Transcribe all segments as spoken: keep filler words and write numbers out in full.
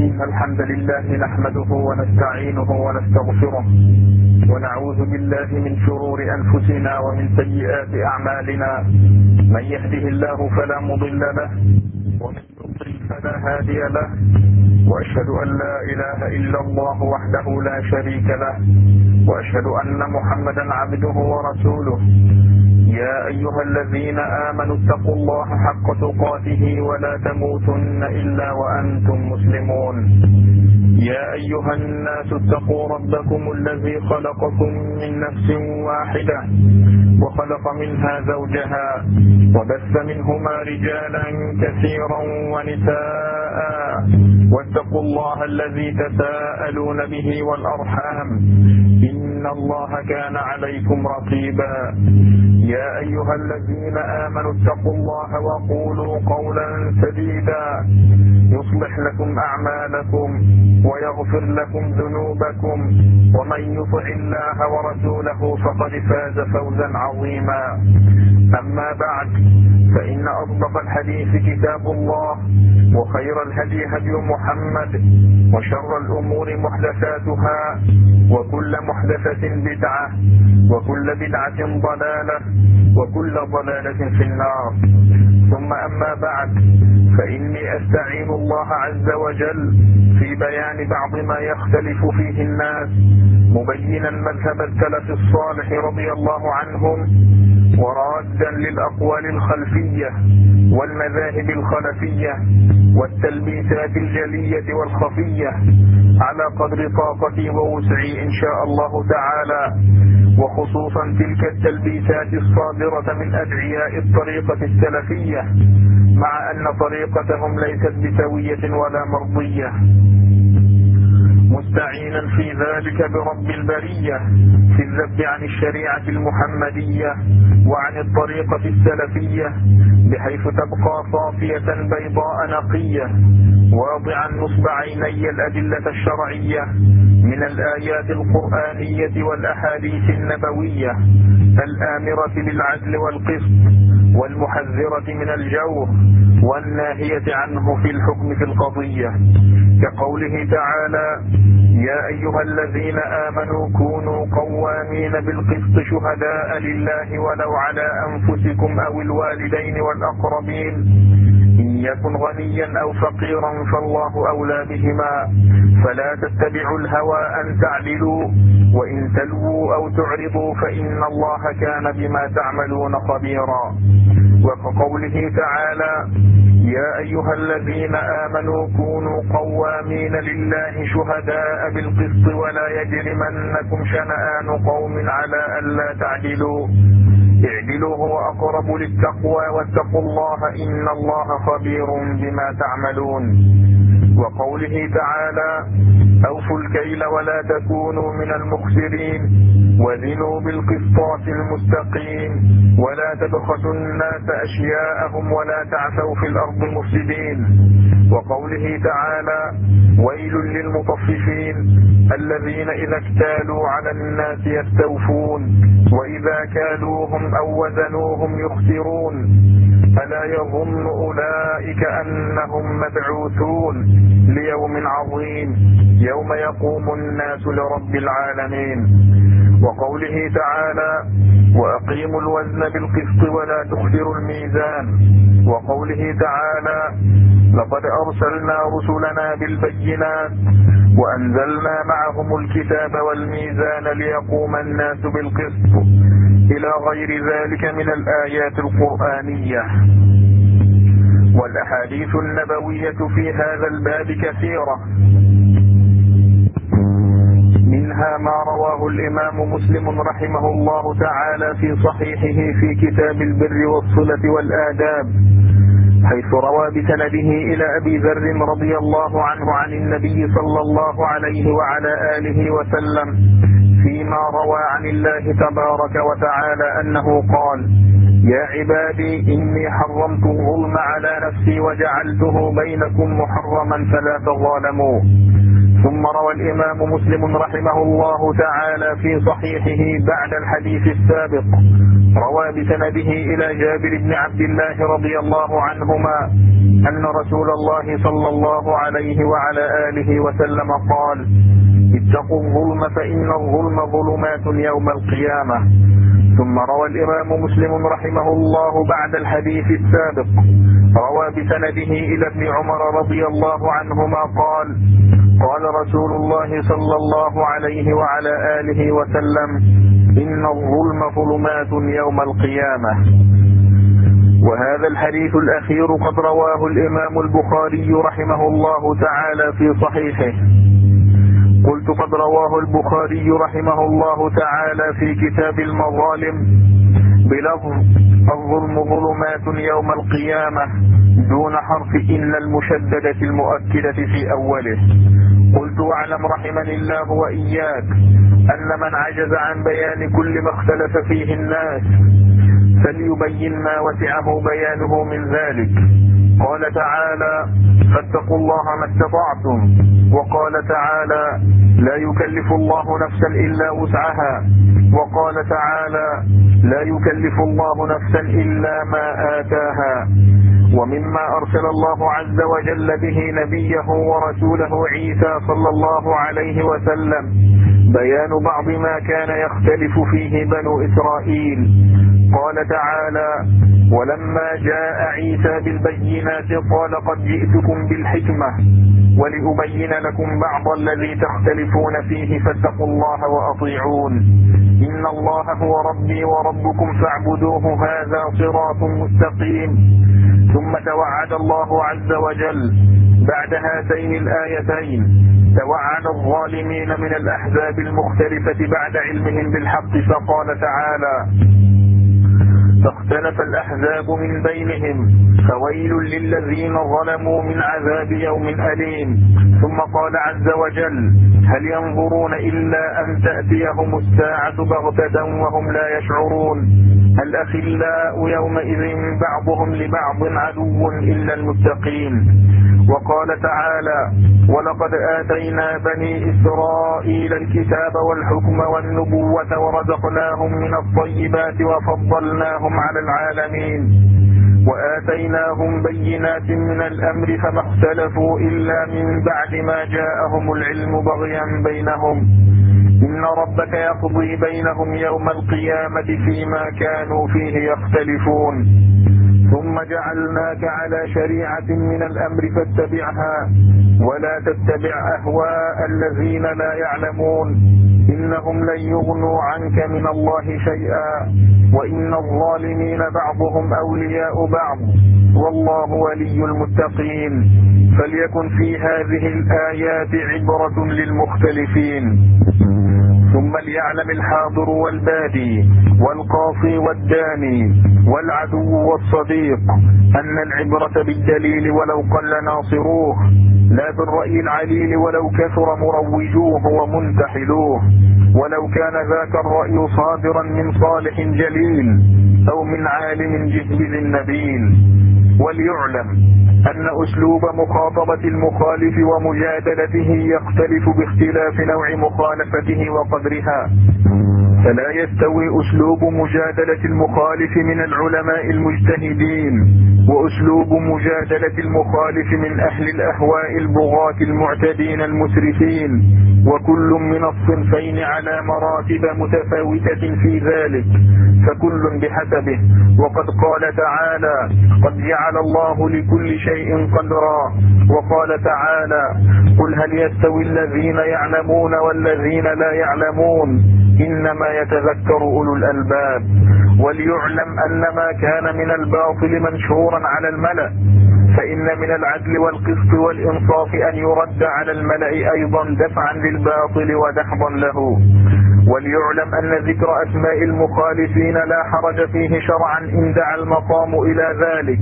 إن الحمد لله نحمده ونستعينه ونستغفره ونعوذ بالله من شرور أنفسنا ومن سيئات أعمالنا. من يهده الله فلا مضل له ومن يضلل فلا هادي له، وأشهد أن لا إله إلا الله وحده لا شريك له، وأشهد أن محمدا عبده ورسوله. يا أيها الذين آمنوا اتقوا الله حق تقاته ولا تموتن إلا وأنتم مسلمون. يا أيها الناس اتقوا ربكم الذي خلقكم من نفس واحدة وخلق منها زوجها وبث منهما رجالا كثيرا ونساء، واتقوا الله الذي تساءلون به والأرحام إن الله كان عليكم رقيبا. يا أيها الذين آمنوا اتقوا الله وقولوا قولا سديدا يصلح لكم أعمالكم ويغفر لكم ذنوبكم، ومن يطع الله ورسوله فقد فاز فوزا عظيما. أما بعد، فإن أصدق الحديث كتاب الله، وخير الهدي هدي محمد، وشر الأمور محدثاتها، وكل محدثة بدعة، وكل بدعة ضلالة، وكل ضلالة في النار. ثم أما بعد، فإني أستعين الله عز وجل في بيان بعض ما يختلف فيه الناس، مبينا مذهب السلف الصالح رضي الله عنهم، ورادا للأقوال الخلفية والمذاهب الخلفية والتلبيسات الجلية والخفية على قدر طاقتي ووسعي إن شاء الله تعالى، وخصوصا تلك التلبيسات الصادرة من أدعياء الطريقة السلفية، مع أن طريقتهم ليست بسوية ولا مرضية، مستعينا في ذلك برب البرية في الذب عن الشريعة المحمدية وعن الطريقة السلفية، بحيث تبقى صافية بيضاء نقية، واضعا نصب عيني الأدلة الشرعية من الآيات القرآنية والأحاديث النبوية الآمرة بالعدل والقسط، والمحذرة من الجور، والناهية عنه في الحكم في القضية، كقوله تعالى: يا أيها الذين آمنوا كونوا قوامين بالقسط شهداء لله ولو على أنفسكم أو الوالدين والأقربين، إن يكن غنيا أو فقيرا فالله أولى بهما، فلا تتبعوا الهوى أن تعدلوا، وإن تلووا أو تعرضوا فإن الله كان بما تعملون خبيرا. وكقوله تعالى: يا أيها الذين آمنوا كونوا قوامين لله شهداء بالقسط ولا يجرمنكم شنآن قوم على ألا تعدلوا، اعدلوا هو أقرب للتقوى واتقوا الله إن الله خبير بما تعملون. وقوله تعالى: أوفوا الكيل ولا تكونوا من المخسرين وزنوا بالقسطاس المستقيم ولا تبخسوا الناس أشياءهم ولا تعثوا في الأرض مفسدين. وقوله تعالى: ويل للمطففين الذين إذا اكتالوا على الناس يستوفون وإذا كالوهم أو وزنوهم يخسرون ألا يظن أولئك أنهم مبعوثون ليوم عظيم يوم يقوم الناس لرب العالمين. وقوله تعالى: وأقيموا الوزن بالقسط ولا تخسروا الميزان. وقوله تعالى: لقد أرسلنا رسلنا بالبينات وأنزلنا معهم الكتاب والميزان ليقوم الناس بالقسط، إلى غير ذلك من الآيات القرآنية. والأحاديث النبوية في هذا الباب كثيرة، منها ما رواه الإمام مسلم رحمه الله تعالى في صحيحه في كتاب البر والصلة والآداب، حيث روى بسنده إلى أبي ذر رضي الله عنه عن النبي صلى الله عليه وعلى آله وسلم فيما روى عن الله تبارك وتعالى أنه قال: يا عبادي إني حرمت الظلم على نفسي وجعلته بينكم محرما فلا تظالموا. ثم روى الإمام مسلم رحمه الله تعالى في صحيحه بعد الحديث السابق، روى بسنده إلى جابر بن عبد الله رضي الله عنهما أن رسول الله صلى الله عليه وعلى آله وسلم قال: اتقوا الظلم فإن الظلم ظلمات يوم القيامة. ثم روى الإمام مسلم رحمه الله بعد الحديث السابق، روى بسنده إلى ابن عمر رضي الله عنهما قال: قال رسول الله صلى الله عليه وعلى آله وسلم: إن الظلم ظلمات يوم القيامة. وهذا الحديث الأخير قد رواه الإمام البخاري رحمه الله تعالى في صحيحه. قلت قد رواه البخاري رحمه الله تعالى في كتاب المظالم بلفظ: الظلم ظلمات يوم القيامة، دون حرف إن المشددة المؤكدة في أوله. قلت: واعلم رحمني الله وإياك أن من عجز عن بيان كل ما اختلف فيه الناس فليبين ما وسعه بيانه من ذلك. قال تعالى: فاتقوا الله ما استطعتم. وقال تعالى: لا يكلف الله نفسا إلا وسعها. وقال تعالى: لا يكلف الله نفسا إلا ما آتاها. ومما أرسل الله عز وجل به نبيه ورسوله عيسى صلى الله عليه وسلم بيان بعض ما كان يختلف فيه بنو إسرائيل. قال تعالى: ولما جاء عيسى بالبينات قال قد جئتكم بالحكمة ولأبين لكم بعض الذي تختلفون فيه فاتقوا الله وأطيعون. إن الله هو ربي وربكم فاعبدوه هذا صراط مستقيم. ثم توعد الله عز وجل بعد هاتين الآيتين توعد الظالمين من الأحزاب المختلفة بعد علمهم بالحق، فقال تعالى: فاختلف الأحزاب من بينهم فويل للذين ظلموا من عذاب يوم أليم. ثم قال عز وجل: هل ينظرون إلا أن تأتيهم الساعة بغتة وهم لا يشعرون. الأخلاء يومئذ بعضهم لبعض عدو إلا المتقين. وقال تعالى: ولقد آتينا بني إسرائيل الكتاب والحكم والنبوة ورزقناهم من الطيبات وفضلناهم على العالمين وآتيناهم بينات من الأمر فما اختلفوا إلا من بعد ما جاءهم العلم بغيا بينهم. إن ربك يقضي بينهم يوم القيامة فيما كانوا فيه يختلفون. ثم جعلناك على شريعة من الأمر فاتبعها ولا تتبع أهواء الذين لا يعلمون، إنهم لن يغنوا عنك من الله شيئا وإن الظالمين بعضهم أولياء بعض والله ولي المتقين. فليكن في هذه الآيات عبرة للمختلفين. ثم ليعلم الحاضر والبادي والقاصي والداني والعدو والصديق أن العبرة بالدليل ولو قل ناصروه، لا بالرأي العليل ولو كثر مروجوه ومنتحلوه، ولو كان ذاك الرأي صادرا من صالح جليل أو من عالم جهبذ نبيل. وليعلم أن أسلوب مخاطبة المخالف ومجادلته يختلف باختلاف نوع مخالفته وقدرها، فلا يستوي أسلوب مجادلة المخالف من العلماء المجتهدين وأسلوب مجادلة المخالف من أهل الأهواء البغاة المعتدين المسرفين، وكل من الصنفين على مراتب متفاوتة في ذلك، فكل بحسبه. وقد قال تعالى: قد جعل الله لكل شيء قدرا. وقال تعالى: قل هل يستوي الذين يعلمون والذين لا يعلمون إنما يتذكر أولو الألباب. وليعلم أن ما كان من الباطل منشورا على الملأ فإن من العدل والقسط والإنصاف أن يرد على الملأ أيضا دفعا للباطل ودحضا له. وليعلم أن ذكر أسماء المخالفين لا حرج فيه شرعا إن دعا المقام إلى ذلك.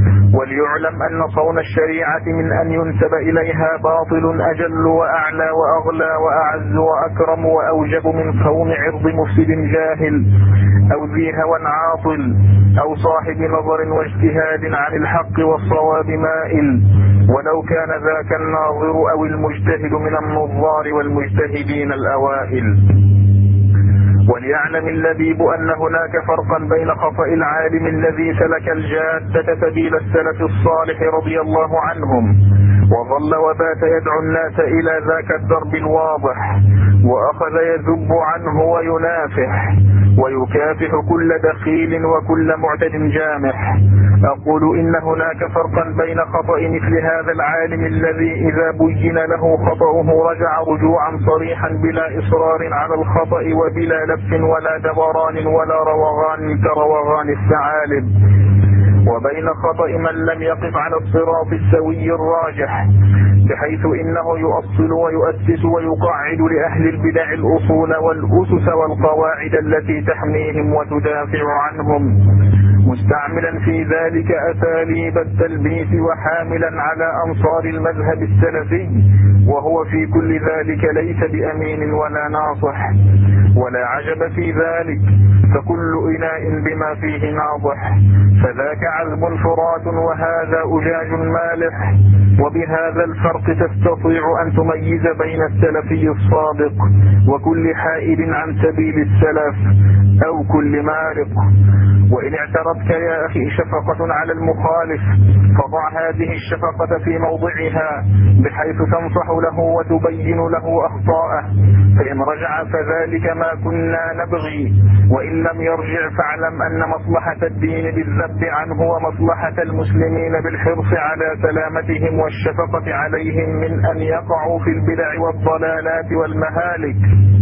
وليعلم أن صون الشريعة من أن ينسب إليها باطل أجل وأعلى وأغلى وأعز وأكرم وأوجب من صون عرض مفسد جاهل أو ذي هوى عاطل أو صاحب نظر واجتهاد عن الحق والصواب مائل، ولو كان ذاك الناظر أو المجتهد من النظار والمجتهدين الأوائل. وليعلم اللبيب أن هناك فرقا بين خطأ العالم الذي سلك الجادة سبيل السلف الصالح رضي الله عنهم وظل وبات يدعو الناس إلى ذاك الدرب الواضح وأخذ يذب عنه وينافح ويكافح كل دخيل وكل معتد جامح. أقول إن هناك فرقا بين خطأ مثل هذا العالم الذي إذا بين له خطأه رجع رجوعا صريحا بلا إصرار على الخطأ وبلا لف ولا دوران ولا روغان كروغان الثعالب، وبين خطأ من لم يقف على الصراط السوي الراجح بحيث إنه يؤصل ويؤسس ويقعد لأهل البدع الأصول والأسس والقواعد التي تحميهم وتدافع عنهم، مستعملا في ذلك أساليب التلبيس وحاملا على أنصار المذهب السلفي، وهو في كل ذلك ليس بأمين ولا ناصح. ولا عجب في ذلك، فكل إناء بما فيه ناضح، فذاك عذب فرات وهذا أجاج مالح، وبهذا الفرق تستطيع أن تميز بين السلفي الصادق وكل حائد عن سبيل السلف أو كل مارق. وإن اعترضك يا أخي شفقة على المخالف فضع هذه الشفقة في موضعها بحيث تنصح له وتبين له أخطاءه، فإن رجع فذلك ما كنا نبغي، وإن لم يرجع فاعلم أن مصلحة الدين بالذب عنه ومصلحة المسلمين بالحرص على سلامتهم والشفقة عليهم من أن يقعوا في البدع والضلالات والمهالك،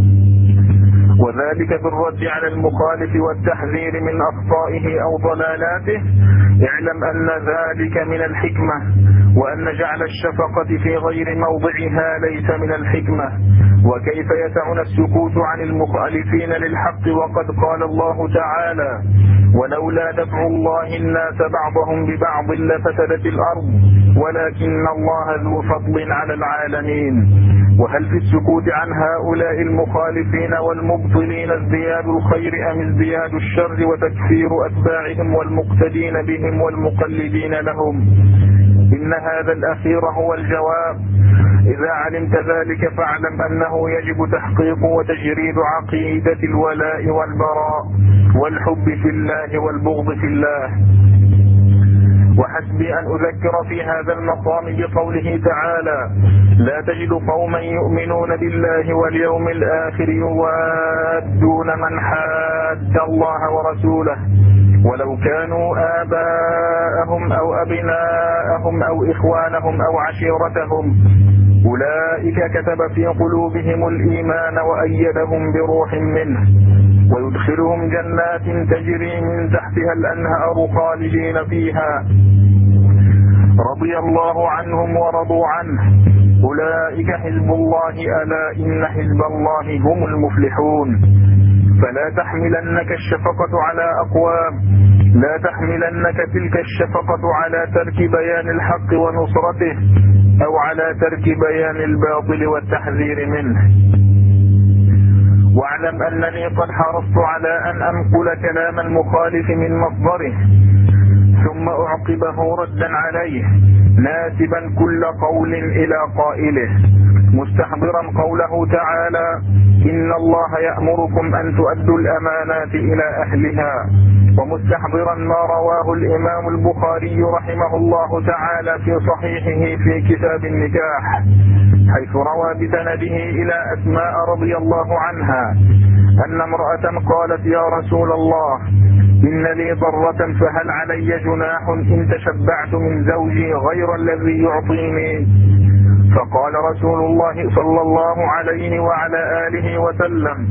وذلك بالرد على المخالف والتحذير من أخطائه أو ضلالاته. اعلم أن ذلك من الحكمة، وأن جعل الشفقة في غير موضعها ليس من الحكمة. وكيف يسعنا السكوت عن المخالفين للحق وقد قال الله تعالى: ولولا دفع الله الناس بعضهم ببعض لفسدت الأرض ولكن الله ذو فضل على العالمين. وهل في السكوت عن هؤلاء المخالفين والمبطلين ازدياد الخير أم ازدياد الشر وتكفير أتباعهم والمقتدين بهم والمقلدين لهم؟ إن هذا الأخير هو الجواب. إذا علمت ذلك فاعلم أنه يجب تحقيق وتجريد عقيدة الولاء والبراء والحب في الله والبغض في الله. وحسبي أن أذكر في هذا المقام بقوله تعالى: لا تجد قوما يؤمنون بالله واليوم الآخر يوادون من حاد الله ورسوله ولو كانوا آباءهم أو أبناءهم أو إخوانهم أو عشيرتهم أولئك كتب في قلوبهم الإيمان وأيدهم بروح منه ويدخلهم جنات تجري من تحتها الأنهار خالدين فيها رضي الله عنهم ورضوا عنه أولئك حزب الله ألا إن حزب الله هم المفلحون. فلا تحملنك الشفقة على أقوام، لا تحملنك تلك الشفقة على ترك بيان الحق ونصرته أو على ترك بيان الباطل والتحذير منه. واعلم أنني قد حرصت على أن أنقل كلام المخالف من مصدره ثم أعقبه ردا عليه ناسبا كل قول إلى قائله، مستحضرا قوله تعالى: إن الله يأمركم أن تؤدوا الأمانات إلى أهلها، ومستحضرا ما رواه الإمام البخاري رحمه الله تعالى في صحيحه في كتاب النكاح، حيث روى بسنده إلى أسماء رضي الله عنها أن امرأة قالت: يا رسول الله، إن لي ضرة فهل علي جناح إن تشبعت من زوجي غير الذي يعطيني؟ فقال رسول الله صلى الله عليه وعلى آله وسلم: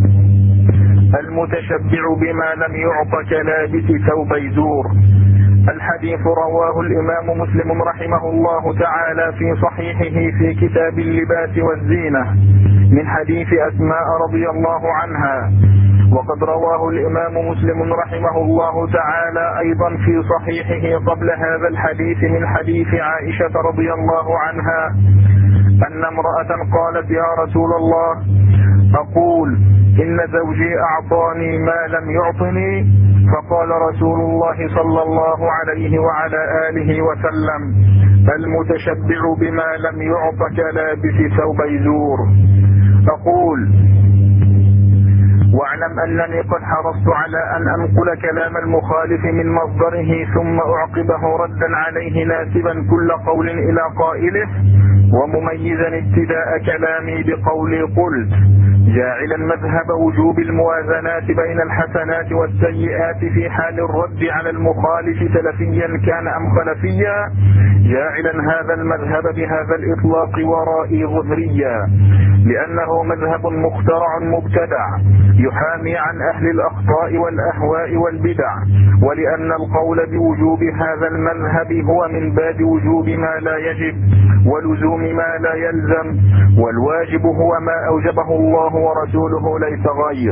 المتشبع بما لم يعط كلابس ثوبي زور. الحديث رواه الإمام مسلم رحمه الله تعالى في صحيحه في كتاب اللباس والزينة من حديث أسماء رضي الله عنها، وقد رواه الإمام مسلم رحمه الله تعالى أيضا في صحيحه قبل هذا الحديث من حديث عائشة رضي الله عنها أن امرأة قالت: يا رسول الله، أقول إن زوجي أعطاني ما لم يعطني. فقال رسول الله صلى الله عليه وعلى آله وسلم: المتشبع بما لم يعط كلابس ثوبي زور. أقول: واعلم أنني قد حرصت على أن أنقل كلام المخالف من مصدره ثم أعقبه ردا عليه ناسبا كل قول إلى قائله، ومميزا ابتداء كلامي بقولي قلت، جاعلا مذهب وجوب الموازنات بين الحسنات والسيئات في حال الرد على المخالف سلفيا كان أم خلفيا، جاعلا هذا المذهب بهذا الإطلاق ورائي ظهريا، لأنه مذهب مخترع مبتدع يحامي عن أهل الأخطاء والأهواء والبدع، ولأن القول بوجوب هذا المذهب هو من باب وجوب ما لا يجب ولزوم ما لا يلزم، والواجب هو ما أوجبه الله ورسوله ليس غير.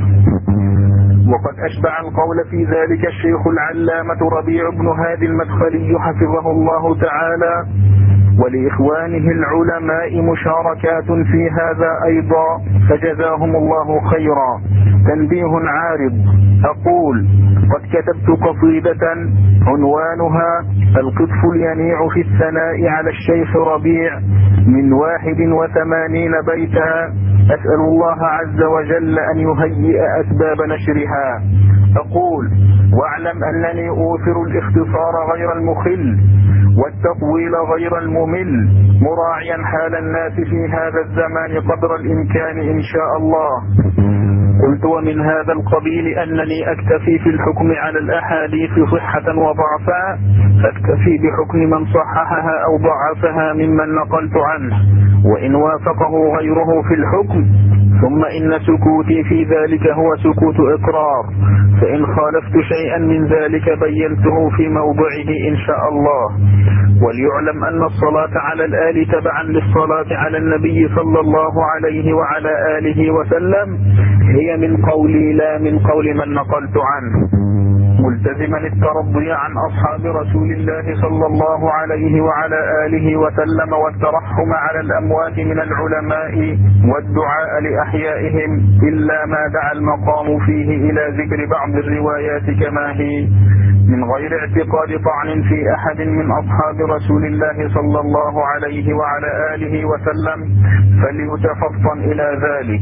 وقد أشبع القول في ذلك الشيخ العلامة ربيع بن هادي المدخلي حفظه الله تعالى، ولإخوانه العلماء مشاركات في هذا أيضا فجزاهم الله خيرا. تنبيه عارض، أقول قد كتبت قصيدة عنوانها القطف الينيع في الثناء على الشيخ ربيع من واحد وثمانين بيتا، أسأل الله عز وجل أن يهيئ أسباب نشرها. أقول واعلم أنني أوثر الاختصار غير المخل والتطويل غير الممل، مراعيا حال الناس في هذا الزمان قدر الإمكان إن شاء الله. قلت ومن هذا القبيل أنني أكتفي في الحكم على الأحاديث صحة وضعفا، أكتفي بحكم من صححها أو ضعفها ممن نقلت عنه، وإن وافقه غيره في الحكم ثم إن سكوتي في ذلك هو سكوت إقرار، فإن خالفت شيئا من ذلك بينته في موضعه إن شاء الله. وليعلم أن الصلاة على الآل تبعا للصلاة على النبي صلى الله عليه وعلى آله وسلم هي من قولي لا من قول من نقلت عنه، ملتزما الترضي عن أصحاب رسول الله صلى الله عليه وعلى آله وسلم والترحم على الأموات من العلماء والدعاء لأحيائهم، إلا ما دعا المقام فيه إلى ذكر بعض الروايات كما هي، من غير اعتقاد طعن في أحد من أصحاب رسول الله صلى الله عليه وعلى آله وسلم، فليتفطن إلى ذلك.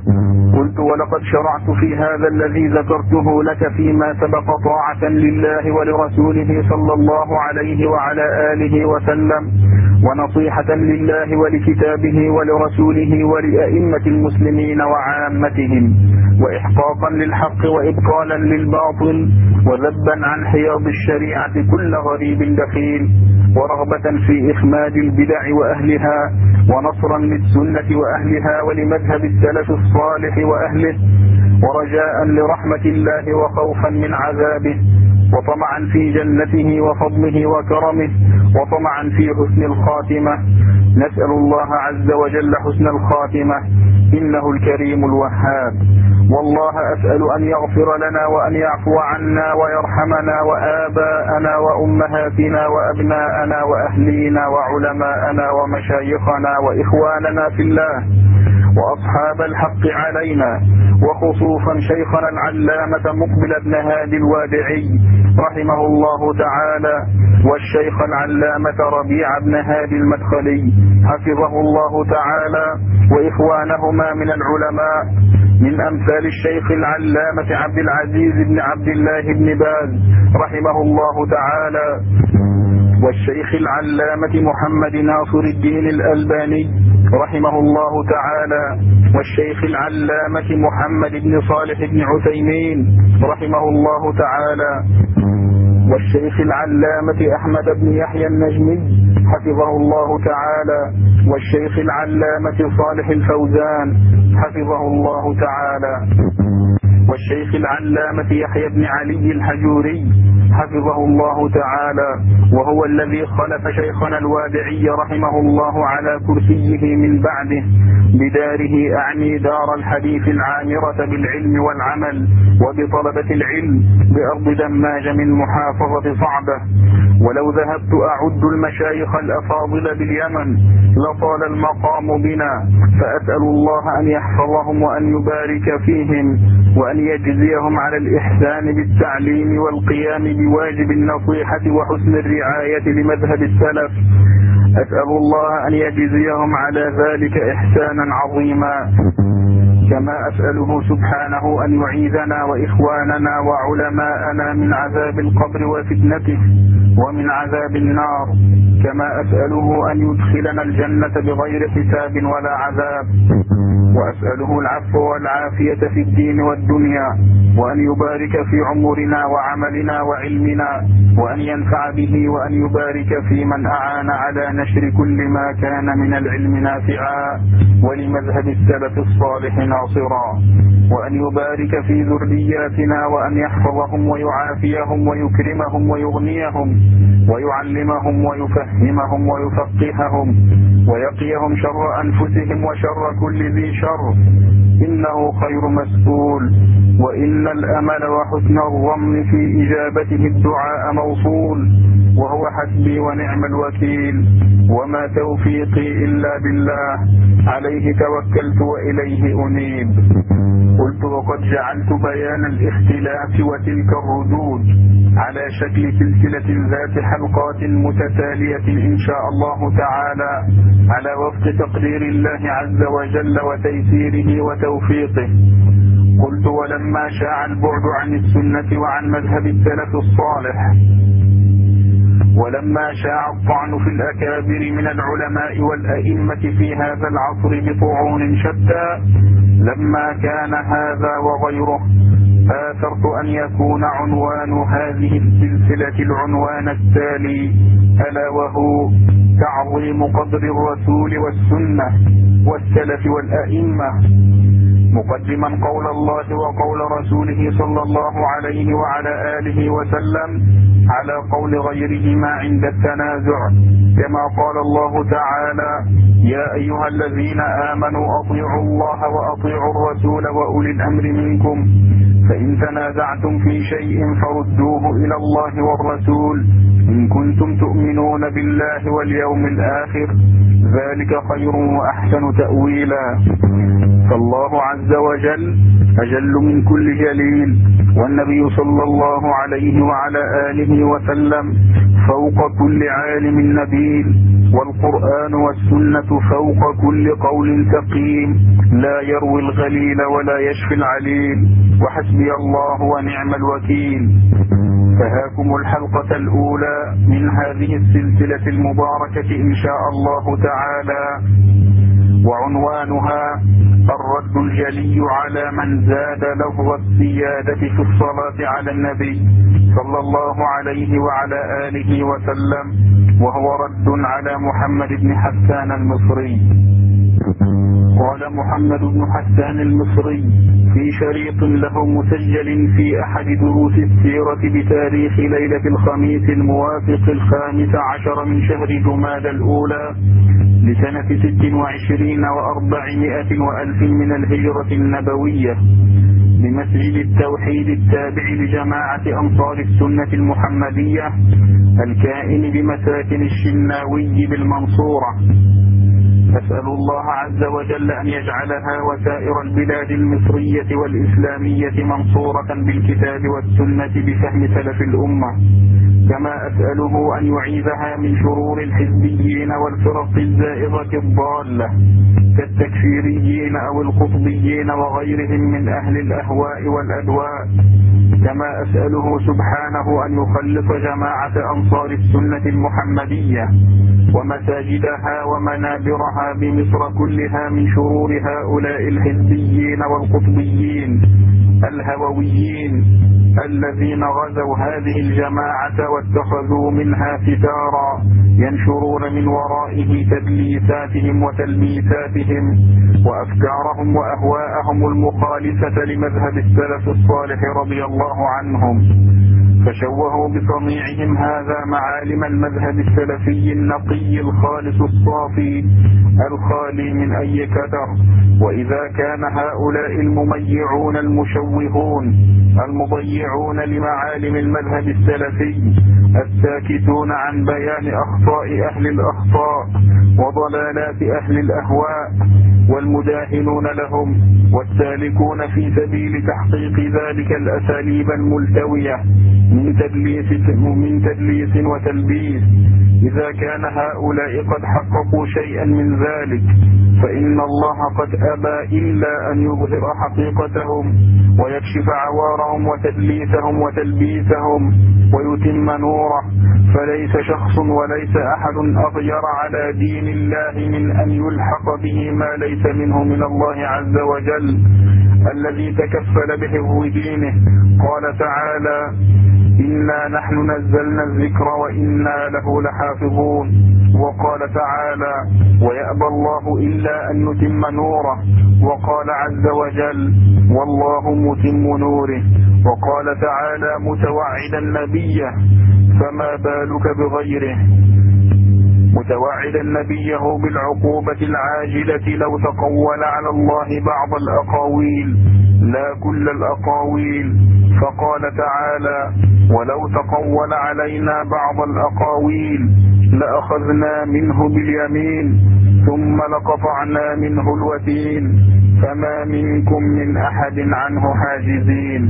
قلت ولقد شرعت في هذا الذي ذكرته لك فيما سبق طاعة لله ولرسوله صلى الله عليه وعلى آله وسلم، ونصيحة لله ولكتابه ولرسوله ولأئمة المسلمين وعامتهم، وإحقاقا للحق وإبطالا للباطل، وذبا عن حياض الشريعة كل غريب دخيل، ورغبة في إخماد البدع وأهلها، ونصرا للسنة وأهلها ولمذهب السلف الصالح وأهله، ورجاء لرحمة الله وخوفا من عذابه، وطمعا في جنته وفضله وكرمه، وطمعا في حسن الخاتمة. نسأل الله عز وجل حسن الخاتمة إنه الكريم الوهاب. والله أسأل أن يغفر لنا وأن يعفو عنا ويرحمنا وآباءنا وأمهاتنا وأبناءنا وأهلينا وعلماءنا ومشايخنا وإخواننا في الله وأصحاب الحق علينا، وخصوصا شيخنا العلامة مقبل بن هادي الوادعي رحمه الله تعالى، والشيخ العلامة ربيع بن هادي المدخلي حفظه الله تعالى، وإخوانهما من العلماء من أمثال الشيخ العلامة عبد العزيز بن عبد الله بن باز رحمه الله تعالى، والشيخ العلامة محمد ناصر الدين الألباني رحمه الله تعالى، والشيخ العلامة محمد بن صالح بن عثيمين رحمه الله تعالى، والشيخ العلامة أحمد بن يحيى النجمي حفظه الله تعالى، والشيخ العلامة صالح الفوزان حفظه الله تعالى، والشيخ العلامة يحيى بن علي الحجوري حفظه الله تعالى، وهو الذي خلف شيخنا الوادعي رحمه الله على كرسيه من بعده بداره، أعني دار الحديث العامرة بالعلم والعمل وبطلبة العلم بأرض دماج من محافظة صعبة. ولو ذهبت أعد المشايخ الأفاضل باليمن لطال المقام بنا، فأسأل الله أن يحفظهم وأن يبارك فيهم، وأن يجزيهم على الإحسان بالتعليم والقيام بواجب النصيحة وحسن الرعاية لمذهب السلف. أسأل الله أن يجزيهم على ذلك إحسانا عظيما. كما أسأله سبحانه أن يعيذنا وإخواننا وعلماءنا من عذاب القبر وفتنته ومن عذاب النار، كما أسأله أن يدخلنا الجنة بغير حساب ولا عذاب، وأسأله العفو والعافية في الدين والدنيا، وأن يبارك في عمرنا وعملنا وعلمنا، وأن ينفع به، وأن يبارك في من أعان على نشر كل ما كان من العلم نافعا ولمذهب السلف الصالح ناصرا، وأن يبارك في ذرياتنا، وأن يحفظهم ويعافيهم ويكرمهم ويغنيهم ويعلمهم ويفهمهم ويفقههم ويقيهم شر أنفسهم وشر كل ذي شر، إنه خير مسؤول، وإن الأمل وحسن الظن في إجابته الدعاء موصول، وهو حسبي ونعم الوكيل، وما توفيقي إلا بالله، عليه توكلت وإليه أنيب. قلت: وقد جعلت بيان الاختلاف وتلك الردود على شكل سلسلة ذات حلقات متتالية إن شاء الله تعالى على وفق تقدير الله عز وجل وتيسيره وتوفيقه. قلت: ولما شاع البعد عن السنة وعن مذهب السلف الصالح، ولما شاع الطعن في الأكابر من العلماء والأئمة في هذا العصر بطعون شتى، لما كان هذا وغيره آثرت أن يكون عنوان هذه السلسلة العنوان التالي، ألا وهو تعظيم قدر الرسول والسنة والسلف والأئمة، مقدما قول الله وقول رسوله صلى الله عليه وعلى آله وسلم على قول غيرهما عند التنازع، كما قال الله تعالى: يا أيها الذين آمنوا أطيعوا الله وأطيعوا الرسول وأولي الأمر منكم، فإن تنازعتم في شيء فردوه إلى الله والرسول إن كنتم تؤمنون بالله واليوم الآخر، ذلك خير وأحسن تأويلا. فالله عز وجل أجل من كل جليل، والنبي صلى الله عليه وعلى آله وسلم فوق كل عالم نبيل، والقرآن والسنة فوق كل قول سقيم لا يروي الغليل ولا يشفي العليل، وحسبي الله ونعم الوكيل. فهاكم الحلقة الأولى من هذه السلسلة المباركة إن شاء الله تعالى، وعنوانها الرد الجلي على من زاد لفظ السيادة في الصلاة على النبي صلى الله عليه وعلى آله وسلم، وهو رد على محمد بن حسان المصري. قال محمد بن حسان المصري في شريط له مسجل في أحد دروس السيرة بتاريخ ليلة الخميس الموافق الخامس عشر من شهر جماد الأولى لسنة ست وعشرين وأربعمائة وألف من الهجرة النبوية بمسجد التوحيد التابع لجماعة أنصار السنة المحمدية الكائن بمساكن الشناوي بالمنصورة. أسأل الله عز وجل أن يجعلها وسائر البلاد المصرية والإسلامية منصورة بالكتاب والسنة بفهم سلف الأمة، كما أسأله أن يعيذها من شرور الحزبيين والفرق الزائغة الضالة كالتكفيريين أو القطبيين وغيرهم من أهل الأهواء والأدواء، كما أسأله سبحانه أن يخلص جماعة أنصار السنة المحمدية ومساجدها ومنابرها بمصر كلها من شرور هؤلاء الحزبيين والقطبيين الهوويين الذين غزوا هذه الجماعة واتخذوا منها ستارا ينشرون من ورائه تدليساتهم وتلبيساتهم وأفكارهم وأهواءهم المخالفة لمذهب السلف الصالح رضي الله عنهم، فشوهوا بصنيعهم هذا معالم المذهب السلفي النقي الخالص الصافي الخالي من أي كدر. وإذا كان هؤلاء المميعون المشوهون المضيعون لمعالم المذهب السلفي الساكتون عن بيان أخطاء أهل الأخطاء وضلالات أهل الأهواء والمداهنون لهم والسالكون في سبيل تحقيق ذلك الأساليب الملتوية من تدليس, من تدليس وتلبيس إذا كان هؤلاء قد حققوا شيئا من ذلك فإن الله قد أبى إلا أن يظهر حقيقتهم ويكشف عوارهم وتدليسهم وتلبيسهم ويتم نوره. فليس شخص وليس أحد أغير على دين الله من أن يلحق به ما ليس منه من الله عز وجل الذي تكفل بحفظ دينه. قال تعالى: إنا نحن نزلنا الذكر وإنا له لحافظون. وقال تعالى: ويأبى الله إلا أن يتم نوره. وقال عز وجل: والله متم نوره. وقال تعالى متوعدا نبيه: فما بالك بغيره، متوعدا نبيه بالعقوبة العاجلة لو تقول على الله بعض الأقاويل لا كل الأقاويل. فقال تعالى: ولو تقول علينا بعض الأقاويل لأخذنا منه باليمين ثم لقطعنا منه الوتين فما منكم من أحد عنه حاجزين.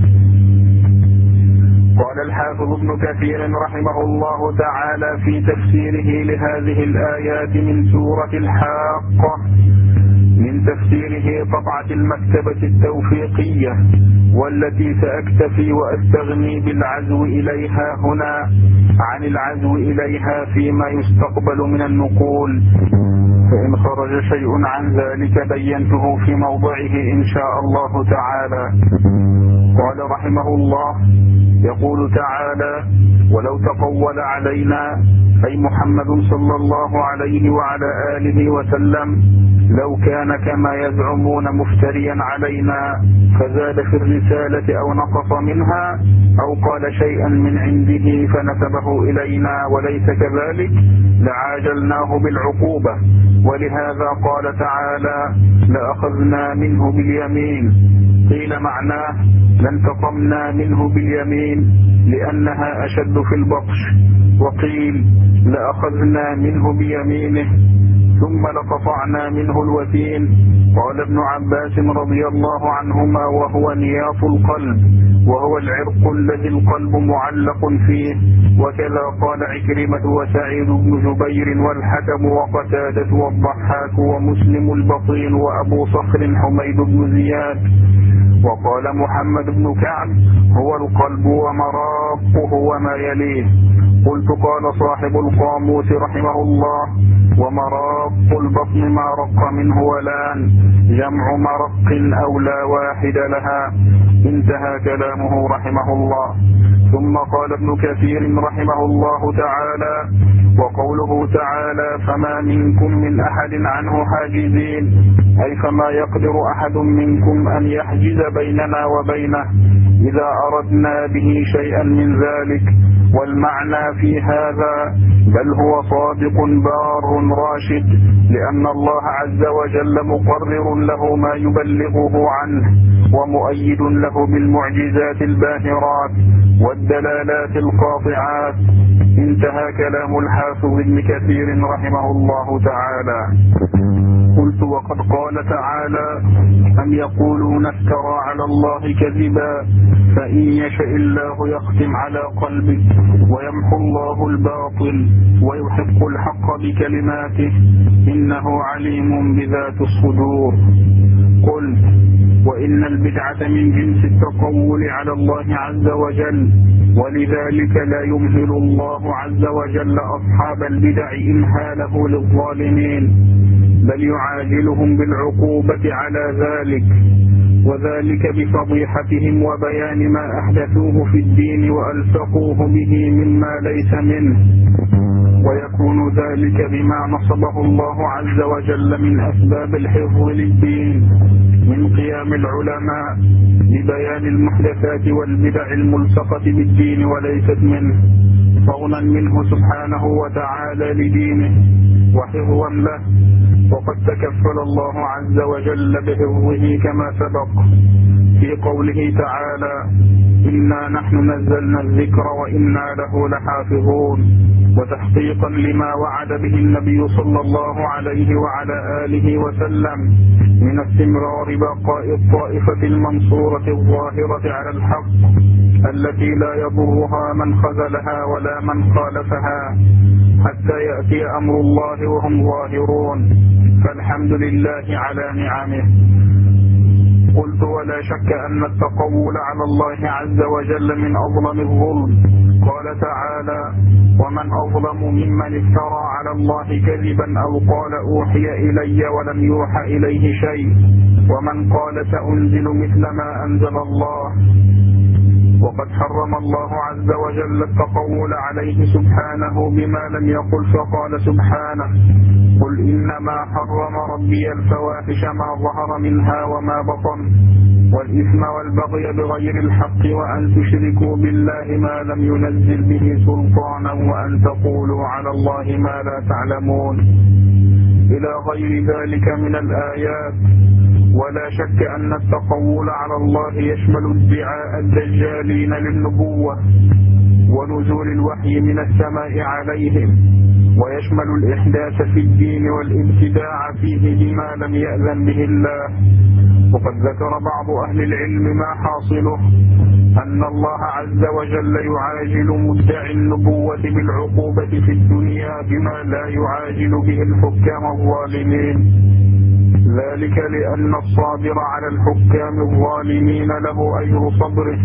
قال الحافظ ابن كثير رحمه الله تعالى في تفسيره لهذه الآيات من سورة الحاقة من تفسيره طبعة المكتبة التوفيقية، والتي سأكتفي وأستغني بالعزو إليها هنا عن العزو إليها فيما يستقبل من النقول، فإن خرج شيء عن ذلك بينته في موضعه إن شاء الله تعالى. قال رحمه الله: يقول تعالى: ولو تقول علينا، أي محمد صلى الله عليه وعلى آله وسلم، لو كان كما يزعمون مفتريا علينا فزاد في الرسالة أو نقص منها أو قال شيئا من عنده فنسبه إلينا وليس كذلك لعاجلناه بالعقوبة. ولهذا قال تعالى: لأخذنا منه باليمين. قيل معناه: لانتقمنا منه باليمين لأنها أشد في البطش. وقيل: لأخذنا منه بيمينه ثم لقطعنا منه الوتين. قال ابن عباس رضي الله عنهما: وهو نياط القلب، وهو العرق الذي القلب معلق فيه. وكذا قال عكرمة وسعيد بن جبير والحكم وقتادة والضحاك ومسلم البطين وأبو صخر حميد بن زياد. وقال محمد بن كعب: هو القلب ومراقه وما يليه. قلت: قال صاحب القاموس رحمه الله: ومراق البطن ما رق منه ولان، جمع مرق أو لا واحد لها. انتهى كلامه رحمه الله. ثم قال ابن كثير رحمه الله تعالى: وقوله تعالى: فما منكم من أحد عنه حاجزين، أي فما يقدر أحد منكم أن يحجز بيننا وبينه إذا أردنا به شيئا من ذلك. والمعنى في هذا: بل هو صادق بار راشد، لأن الله عز وجل مقرر له ما يبلغه عنه ومؤيد له بالمعجزات الباهرات والدلالات القاطعات. انتهى كلام الحافظ ابن كثير رحمه الله تعالى. قلت: وقد قال تعالى: أم يقولون افترى على الله كذبا فإن يشاء الله يختم على قلبك ويمحو الله الباطل ويحق الحق بكلماته إنه عليم بذات الصدور. قلت: وإن البدعة من جنس التقول على الله عز وجل، ولذلك لا يمهل الله عز وجل أصحاب البدع إمهاله للظالمين، بل يعاجلهم بالعقوبة على ذلك، وذلك بفضيحتهم وبيان ما أحدثوه في الدين وألصقوه به مما ليس منه. ويكون ذلك بما نصبه الله عز وجل من أسباب الحفظ للدين من قيام العلماء ببيان المحدثات والبدع الملصقة بالدين وليست منه، صونا منه سبحانه وتعالى لدينه وحفظا له. وقد تكفل الله عز وجل بحفظه كما سبق في قوله تعالى: إنا نحن نزلنا الذكر وإنا له لحافظون، وتحقيقا لما وعد به النبي صلى الله عليه وعلى آله وسلم من استمرار بقاء الطائفة المنصورة الظاهرة على الحق التي لا يضرها من خذلها ولا من خالفها، حتى يأتي أمر الله وهم ظاهرون، فالحمد لله على نعمه. قلت: ولا شك أن التقول على الله عز وجل من أظلم الظلم. قال تعالى: ومن أظلم ممن افترى على الله كذبا أو قال أوحي إلي ولم يوحى إليه شيء، ومن قال سأنزل مثل ما أنزل الله. وقد حرم الله عز وجل التقول عليه سبحانه بما لم يقل، فقال سبحانه: قل إنما حرم ربي الفواحش ما ظهر منها وما بطن والإثم والبغي بغير الحق وأن تشركوا بالله ما لم ينزل به سلطانا وأن تقولوا على الله ما لا تعلمون، إلى غير ذلك من الآيات. ولا شك أن التقول على الله يشمل ادعاء الدجالين للنبوة ونزول الوحي من السماء عليهم، ويشمل الإحداث في الدين والابتداع فيه بما لم يأذن به الله. وقد ذكر بعض أهل العلم ما حاصله أن الله عز وجل يعاجل مدعي النبوة بالعقوبة في الدنيا بما لا يعاجل به الحكام الظالمين، ذلك لأن الصابر على الحكام الظالمين له أجر صبره،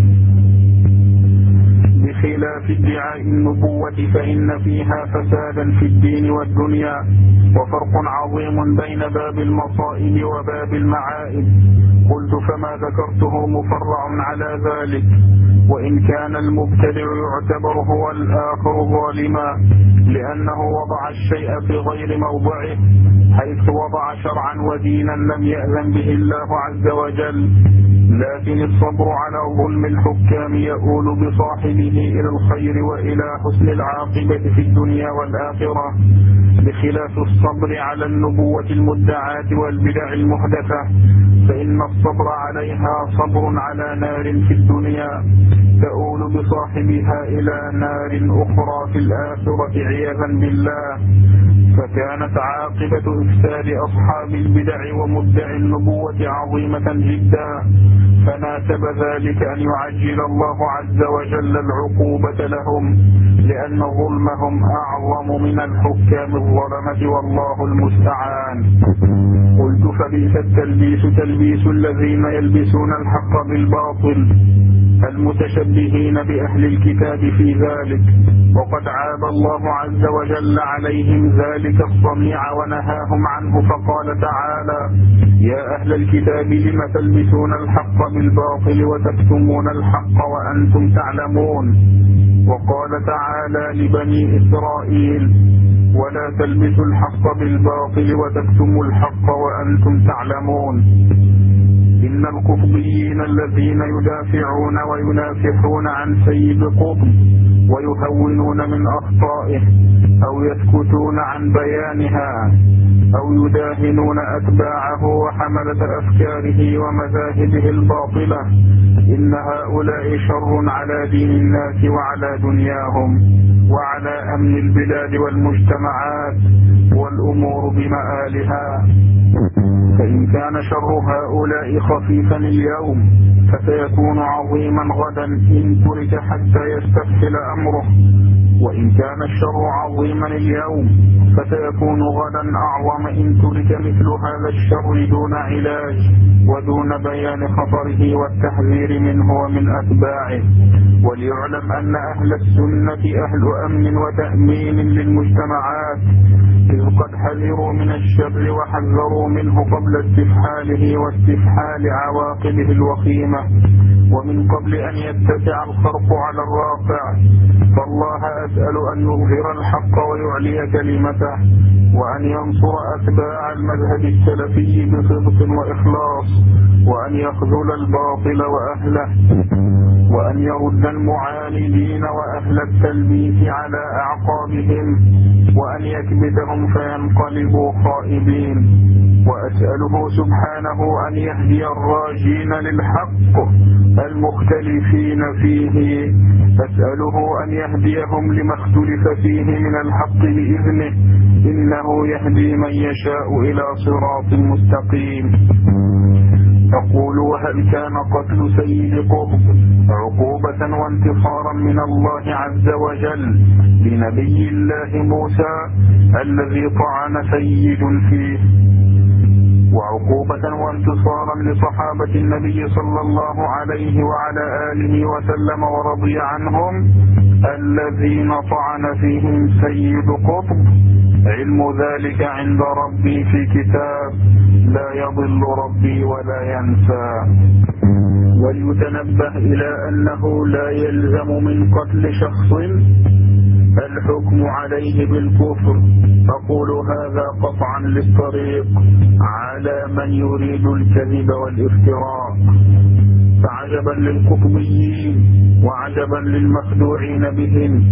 بخلاف ادعاء النبوة فإن فيها فسادا في الدين والدنيا، وفرق عظيم بين باب المصائب وباب المعائب. قلت: فما ذكرته مفرع على ذلك، وإن كان المبتدع يعتبر هو الآخر ظالما، لأنه وضع الشيء في غير موضعه، حيث وضع شرعا ودينا لم يأذن به الله عز وجل. لكن الصبر على ظلم الحكام يؤول بصاحبه إلى الخير وإلى حسن العاقبة في الدنيا والآخرة، بخلاف الصبر على النبوة المدعاة والبدع المحدثة، فإن الصبر عليها صبر على نار في الدنيا تؤول بصاحبها إلى نار أخرى في الآخرة عياذا بالله. فكانت عاقبة إفساد أصحاب البدع ومدعي النبوة عظيمة جدا، فناسب ذلك أن يعجل الله عز وجل العقوبة لهم، لأن ظلمهم أعظم من الحكام الظلمة، والله المستعان. قلت: فبئس التلبيس تلبيس الذين يلبسون الحق بالباطل المتشبهين بأهل الكتاب في ذلك، وقد عاب الله عز وجل عليهم ذلك الصنيع ونهاهم عنه، فقال تعالى: يا أهل الكتاب لم تلبسون الحق بالباطل وتكتمون الحق وأنتم تعلمون. وقال تعالى لبني إسرائيل: ولا تلبسوا الحق بالباطل وتكتموا الحق وأنتم تعلمون. إن القطبيين الذين يدافعون وينافحون عن سيد قطب ويهونون من أخطائه أو يسكتون عن بيانها أو يداهنون أتباعه وحملة أفكاره ومذاهبه الباطلة، إن هؤلاء شر على دين الناس وعلى دنياهم وعلى أمن البلاد والمجتمعات والأمور بمآلها. فإن كان شر هؤلاء خفيفا اليوم فسيكون عظيما غدا إن ترك حتى يستفحل أمره، وإن كان الشر عظيما اليوم فسيكون غدا أعظم إن ترك مثل هذا الشر دون علاج ودون بيان خطره والتحذير منه ومن أتباعه. وليعلم أن أهل السنة أهل أمن وتأمين للمجتمعات، إذ قد حذروا من الشر وحذروا منه قبل استفحاله واستفحال عواقبه الوخيمة، ومن قبل أن يتسع الخرق على الراقع. فالله أسأل أن يظهر الحق ويعلي كلمته، وأن ينصر أتباع المذهب السلفي بصدق وإخلاص، وأن يخذل الباطل وأهله، وأن يرد المعاندين وأهل التلبيس على أعقابهم، وأن يكبتهم فينقلبوا خائبين. وأسأله سبحانه أن يهدي الراجين للحق المختلفين فيه، أسأله أن يهديهم لما اختلف فيه من الحق بإذنه، إنه يهدي من يشاء إلى صراط مستقيم. تقول: وهل كان قتل سيد قطب عقوبة عقوبة وانتصارا من الله عز وجل لنبي الله موسى الذي طعن سيد فيه، وعقوبة وانتصارا لصحابة النبي صلى الله عليه وعلى آله وسلم ورضي عنهم الذين طعن فيهم سيد قطب. علم ذلك عند ربي في كتاب لا يضل ربي ولا ينسى. وليتنبه إلى أنه لا يلزم من قتل شخص الحكم عليه بالكفر. أقول هذا قطعا للطريق على من يريد الكذب والافتراء. فعجبا للقطبيين وعجبا للمخدوعين بهم،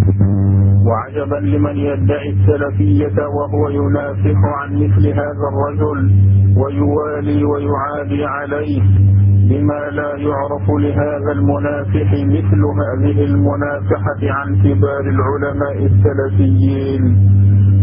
وعجبا لمن يدعي السلفية وهو ينافح عن مثل هذا الرجل ويوالي ويعادي عليه بما لا يعرف لهذا المنافح مثل هذه المنافحة عن كبار العلماء السلفيين.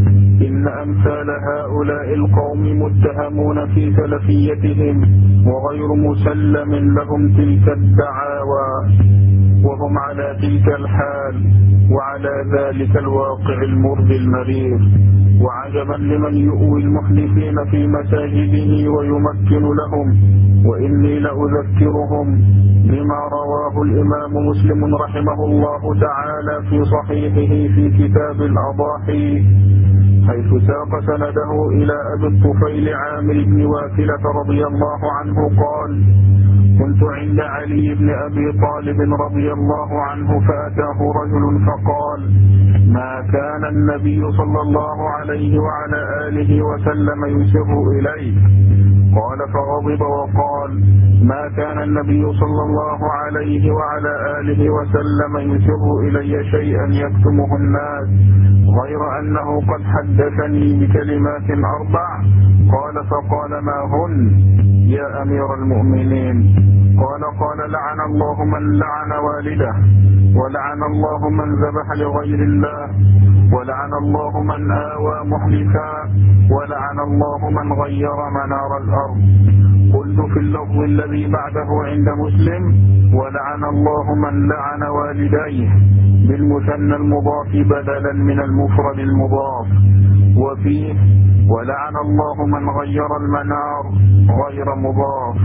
إن أمثال هؤلاء القوم متهمون في سلفيتهم وغير مسلم لهم تلك الدعاوى، وهم على تلك الحال وعلى ذلك الواقع المرضي المرير. وعجبا لمن يؤوي المحدثين في مساجده ويمكن لهم. وإني لأذكرهم بما رواه الإمام مسلم رحمه الله تعالى في صحيحه في كتاب الأضاحي، حيث ساق سنده إلى أبي الطفيل عامر بن واكلة رضي الله عنه قال: كنت عند علي بن أبي طالب رضي الله عنه فأتاه رجل فقال: ما كان النبي صلى الله عليه وعلى آله وسلم يسر إليك. قال فغضب وقال: ما كان النبي صلى الله عليه وعلى آله وسلم يسر إلي شيئا يكتمه الناس غير أنه قد حدثني بكلمات أربع. قال فقال: ما هن يا أمير المؤمنين؟ قال قال: لعن الله من لعن والده، ولعن الله من ذبح لغير الله، ولعن الله من آوى محدثا، ولعن الله من غير منار الأرض. قلت في اللفظ الذي بعده عند مسلم: ولعن الله من لعن والديه بالمثنى المضاف بدلا من المفرد المضاف، وفيه: ولعن الله من غير المنار غير مضاف.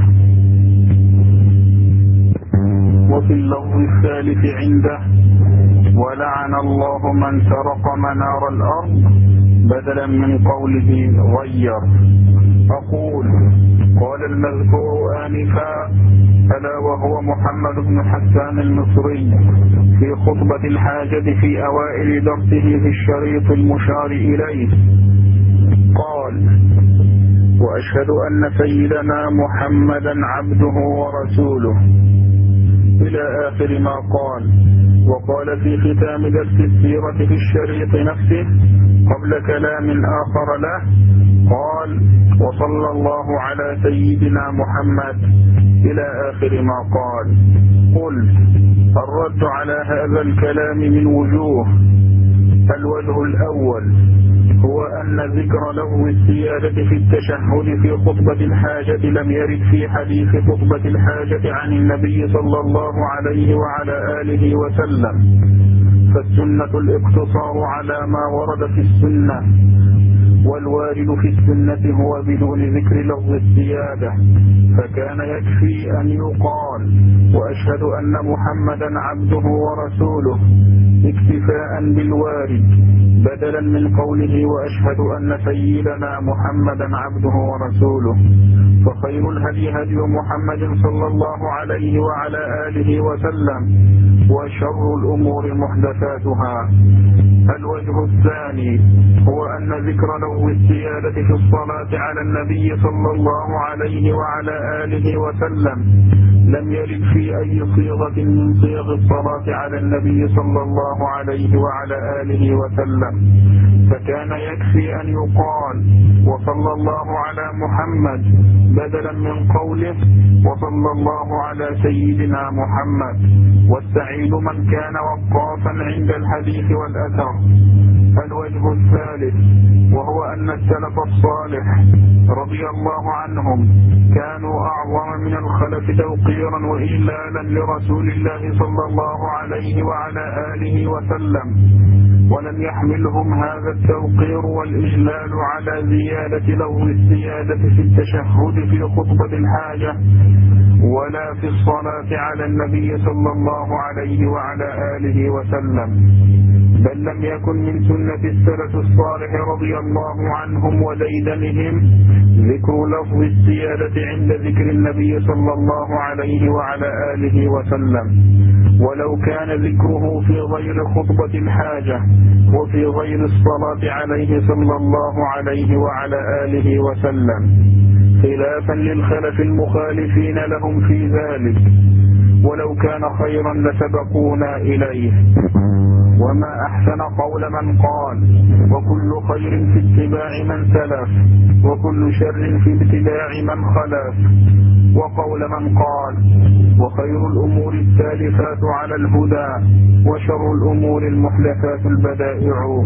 وفي اللفظ الثالث عنده: ولعن الله من سرق منار الأرض بدلا من قوله غير. أقول: قال المذكور آنفا ألا وهو محمد بن حسان المصري في خطبة الحاجة في أوائل درسه في الشريط المشار إليه قال: وأشهد أن سيدنا محمدا عبده ورسوله إلى آخر ما قال. وقال في ختام درس السيرة في الشريط نفسه قبل كلام آخر له قال: وصلى الله على سيدنا محمد إلى آخر ما قال. قلت: الرد على هذا الكلام من وجوه. الوجه الأول هو أن ذكر لفظ السيادة في التشهد في خطبة الحاجة لم يرد في حديث خطبة الحاجة عن النبي صلى الله عليه وعلى آله وسلم، فالسنة الاقتصار على ما ورد في السنة، والوارد في السنة هو بدون ذكر لفظ السيادة، فكان يكفي أن يقال: وأشهد أن محمدا عبده ورسوله اكتفاء بالوارد بدلا من قوله وأشهد أن سيدنا محمدا عبده ورسوله. فخير الهدي هدي محمد صلى الله عليه وعلى آله وسلم، وشر الأمور محدثاتها. الوجه الثاني هو أن ذكر لفظ السيادة في الصلاة على النبي صلى الله عليه وعلى آله وسلم لم يرد في أي صيغة من صيغ الصلاة على النبي صلى الله عليه وعلى آله وسلم، فكان يكفي أن يقال: وصلى الله على محمد بدلا من قوله وصلى الله على سيدنا محمد. والسعيد من كان وقافا عند الحديث والأثر. الوجه الثالث وهو أن السلف الصالح رضي الله عنهم كانوا أعظم من الخلف توقيرا وإجلالا لرسول الله صلى الله عليه وعلى آله وسلم، ولم يحملهم هذا التوقير والإجلال على زيادة لفظ السيادة في التشهد في خطبة الحاجة ولا في الصلاة على النبي صلى الله عليه وعلى آله وسلم، بل لم يكن من سنة السلف الصالح رضي الله عنهم وديدنهم ذكر لفظ السيادة عند ذكر النبي صلى الله عليه وعلى آله وسلم، ولو كان ذكره في غير خطبة الحاجة وفي غير الصلاة عليه صلى الله عليه وعلى آله وسلم، خلافا للخلف المخالفين لهم في ذلك، ولو كان خيرا لسبقونا إليه. وما أحسن قول من قال وكل خير في اتباع من سلف وكل شر في ابتداع من خلف، وقول من قال وخير الأمور التالفات على الهدى وشر الأمور المحدثات البدائع.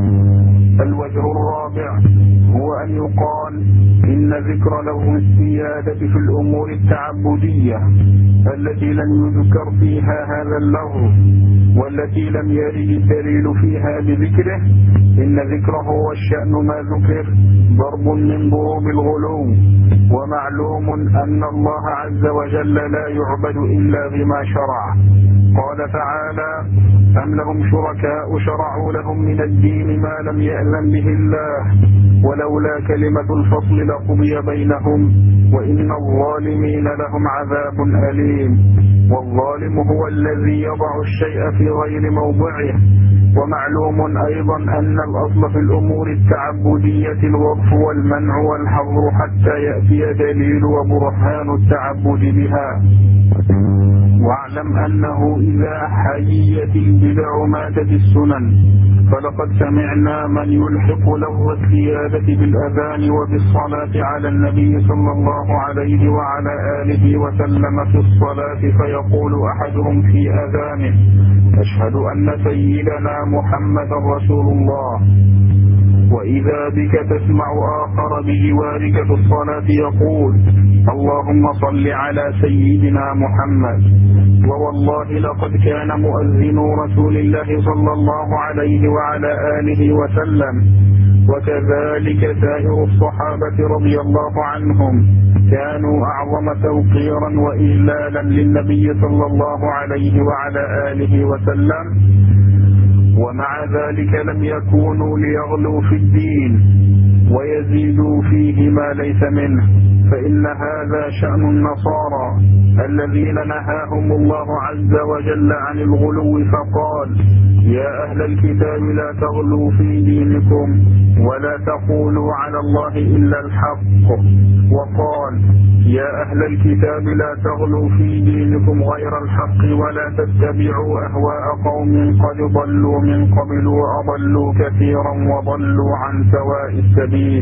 الوجه الرابع هو أن يقال إن ذكر لفظ السيادة في الأمور التعبدية التي لم يذكر فيها هذا اللفظ والتي لم يرد الدليل فيها بذكره، إن ذكره والشأن ما ذكر ضرب من ضروب الغلو، ومعلوم أن الله عز وجل لا يعبد إلا بما شرع. قال تعالى أم لهم شركاء شرعوا لهم من الدين ما لم يأذن به الله ولولا كلمة الفصل لقضي بينهم وإن الظالمين لهم عذاب أليم. والظالم هو الذي يضع الشيء في غير موضعه. ومعلوم أيضا أن الأصل في الأمور التعبدية الوقف والمنع والحظر حتى يأتي دليل وبرهان التعبد بها. واعلم أنه إذا حييت البدع ماتت السنن، فلقد سمعنا من يلحق لفظ السيادة بالأذان وبالصلاة على النبي صلى الله عليه وعلى آله وسلم في الصلاة، فيقول أحدهم في أذانه أشهد أن سيدنا محمد رسول الله، وإذا بك تسمع آخر بجوارك في الصلاة يقول اللهم صل على سيدنا محمد. ووالله لقد كان مؤذن رسول الله صلى الله عليه وعلى آله وسلم وكذلك سائر الصحابة رضي الله عنهم كانوا أعظم توقيرا وإجلالا للنبي صلى الله عليه وعلى آله وسلم، ومع ذلك لم يكونوا ليغلوا في الدين ويزيدوا فيه ما ليس منه، فإن هذا شأن النصارى الذين نهاهم الله عز وجل عن الغلو، فقال يا أهل الكتاب لا تغلوا في دينكم ولا تقولوا على الله إلا الحق، وقال يا أهل الكتاب لا تغلوا في دينكم غير الحق ولا تتبعوا أهواء قوم قد ضلوا من قبل وأضلوا كثيرا وضلوا عن سواء السبيل.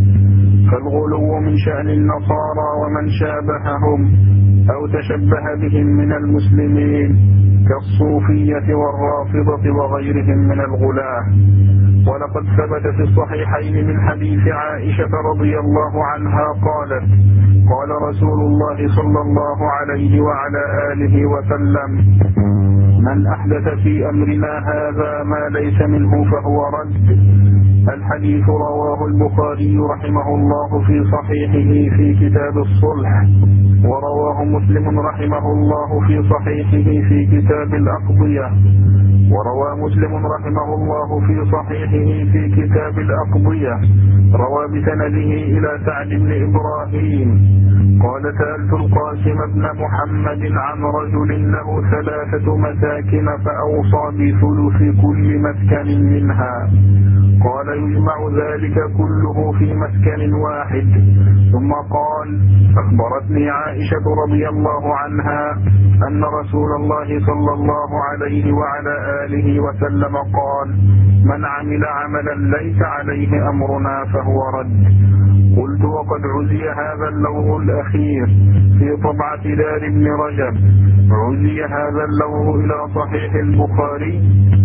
فالغلو من شأن النصارى ومن شابههم أو تشبه بهم من المسلمين كالصوفية والرافضة وغيرهم من الغلاة. ولقد ثبت في الصحيحين من حديث عائشة رضي الله عنها قالت قال رسول الله صلى الله عليه وعلى آله وسلم من أحدث في أمرنا هذا ما ليس منه فهو رد. الحديث رواه البخاري رحمه الله في صحيحه في كتاب الصلح، ورواه مسلم رحمه الله في صحيحه في كتاب الأقضية، وروى مسلم رحمه الله في صحيحه في كتاب الأقضية روى بسنده إلى سعد بن إبراهيم قال سألت القاسم بن محمد عن رجل له ثلاثة مساكن فأوصى بثلث كل مسكن منها، قال يجمع ذلك كله في مسكن واحد. ثم قال أخبرتني عائشة رضي الله عنها أن رسول الله صلى الله عليه وعلى آله وسلم قال من عمل عملا ليس عليه أمرنا فهو رد. قلت وقد عزي هذا اللفظ الأخير في طبعة دار ابن رجب، عزي هذا اللفظ إلى صحيح البخاري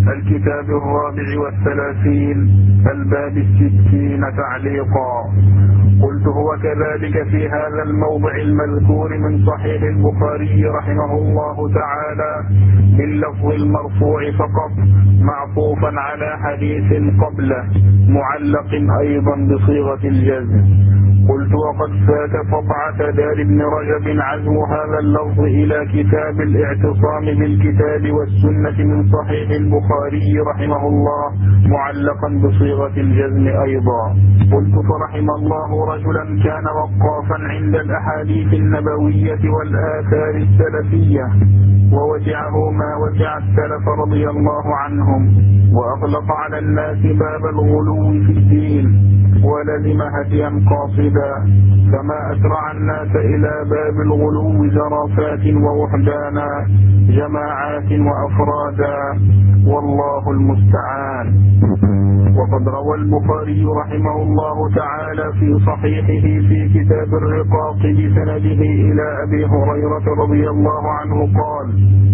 الكتاب الرابع والثلاثين الباب الستين تعليقا. قلت هو كذلك في هذا الموضع المذكور من صحيح البخاري رحمه الله تعالى باللفظ المرفوع فقط معطوفا على حديث قبله معلق أيضا بصيغة الجزم. قلت وقد فات قطعة دار ابن رجب عزو هذا اللفظ إلى كتاب الاعتصام بالكتاب والسنة من صحيح البخاري رحمه الله معلقا بصيغة الجزم أيضا. قلت فرحم الله رجلا كان وقافا عند الأحاديث النبوية والآثار السلفية ووجعه ما وجع السلف رضي الله عنهم وأغلق على الناس باب الغلو في الدين ولزم هديا قاصدا فما أسرع الناس إلى باب الغلو زرافات ووحدانا جماعات وأفرادا والله المستعان. وقد روى البخاري رحمه الله تعالى في صحيحه في كتاب الرقاق بسنده إلى أبي هريرة رضي الله عنه قال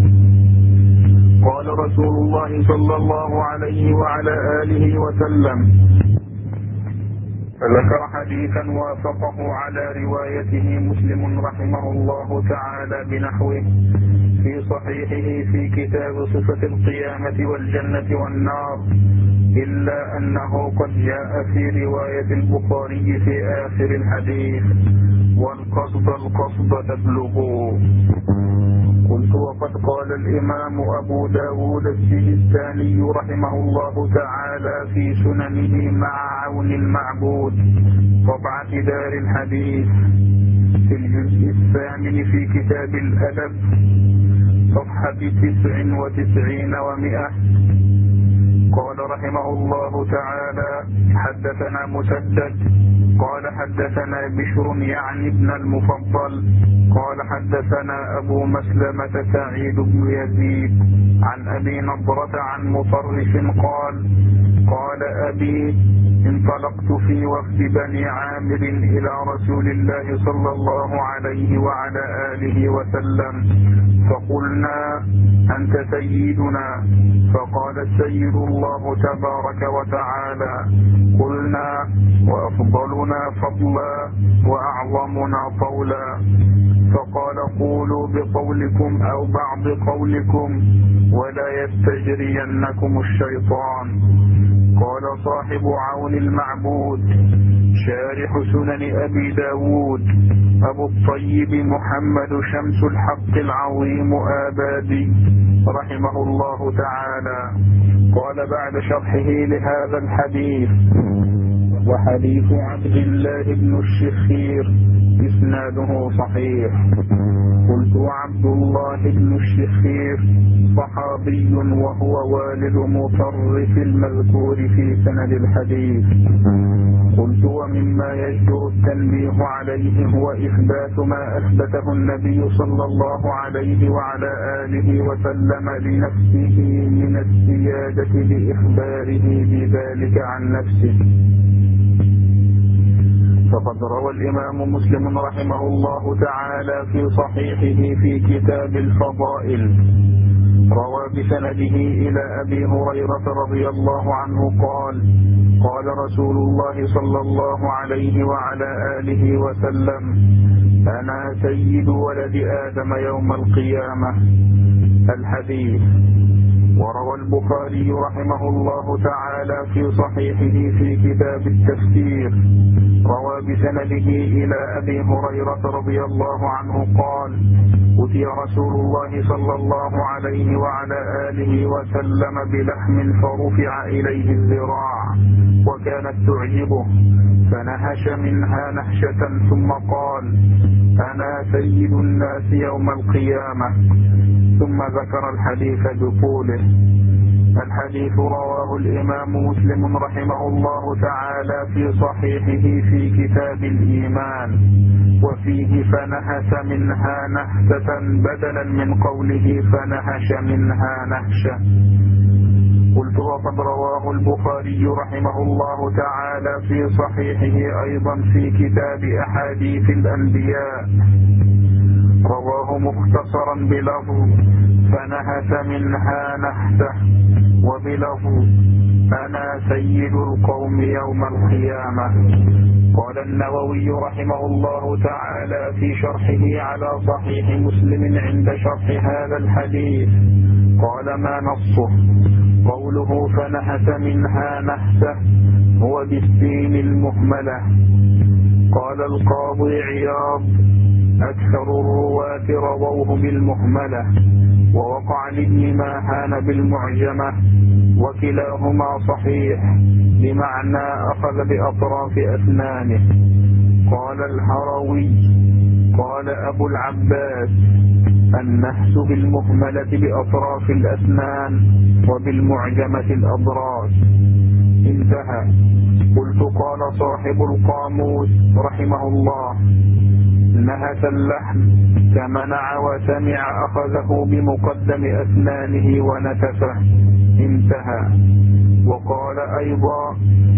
قال رسول الله صلى الله عليه وعلى آله وسلم. ذكر حديثا وافقه على روايته مسلم رحمه الله تعالى بنحوه في صحيحه في كتاب صفة القيامة والجنة والنار إلا أنه قد جاء في رواية البخاري في آخر الحديث والقصد القصد تبلغوا. قلت وقد قال الإمام أبو داود السجستاني رحمه الله تعالى في سننه مع عون المعبود طبعة دار الحديث في الجزء الثامن في كتاب الأدب صفحة تسع وتسعين ومئة قال رحمه الله تعالى حدثنا مسدد قال حدثنا بشر يعني ابن المفضل قال حدثنا أبو مسلمة سعيد بن يزيد عن أبي نضرة عن مطرف قال قال أبي انطلقت في وفد بني عامر إلى رسول الله صلى الله عليه وعلى آله وسلم فقلنا أنت سيدنا فقال السيد الله تبارك وتعالى قلنا وأفضلنا فضلا وأعظمنا طولا فقال قولوا بقولكم أو بعض قولكم ولا يستجرينكم الشيطان. قال صاحب عون المعبود شارح سنن أبي داود أبو الطيب محمد شمس الحق العظيم آبادي رحمه الله تعالى قال بعد شرحه لهذا الحديث وحديث عبد الله بن الشخير إسناده صحيح. قلت وعبد الله بن الشخير صحابي وهو والد مطرف المذكور في سند الحديث. قلت ومما يجدر التنبيه عليه هو إثبات ما أثبته النبي صلى الله عليه وعلى آله وسلم لنفسه من السيادة بإخباره بذلك عن نفسه. فقد روى الإمام مسلم رحمه الله تعالى في صحيحه في كتاب الفضائل روى بسنده إلى أبي هريرة رضي الله عنه قال قال رسول الله صلى الله عليه وعلى آله وسلم أنا سيد ولد آدم يوم القيامة الحديث. وروى البخاري رحمه الله تعالى في صحيحه في كتاب التفسير روى بسنده إلى أبي هريرة رضي الله عنه قال أتي رسول الله صلى الله عليه وعلى آله وسلم بلحم فرفع إليه الذراع وكانت تعجبه فنهش منها نهشة ثم قال أنا سيد الناس يوم القيامة ثم ذكر الحديث بطوله. الحديث رواه الإمام مسلم رحمه الله تعالى في صحيحه في كتاب الإيمان وفيه فنهش منها نهشة بدلا من قوله فنهش منها نهشة. قلت وقد رواه البخاري رحمه الله تعالى في صحيحه أيضا في كتاب أحاديث الأنبياء رواه مختصرا بلفظ فنهش منها نهشة وبلفظ أنا سيد القوم يوم القيامة. قال النووي رحمه الله تعالى في شرحه على صحيح مسلم عند شرح هذا الحديث، قال ما نصه؟ قوله فنهس منها نهسه هو بالسين المهملة. قال القاضي عياض أكثر الرواة رووه بالمهملة، ووقع لابن ماهان بالمعجمة، وكلاهما صحيح بمعنى أخذ بأطراف أسنانه. قال الهروي قال أبو العباس النهس بالمهملة بأطراف الأسنان وبالمعجمة الأضراس. انتهى. قلت قال صاحب القاموس رحمه الله نهس اللحم كمنع وسمع أخذه بمقدم أسنانه ونتفه. انتهى. وقال أيضا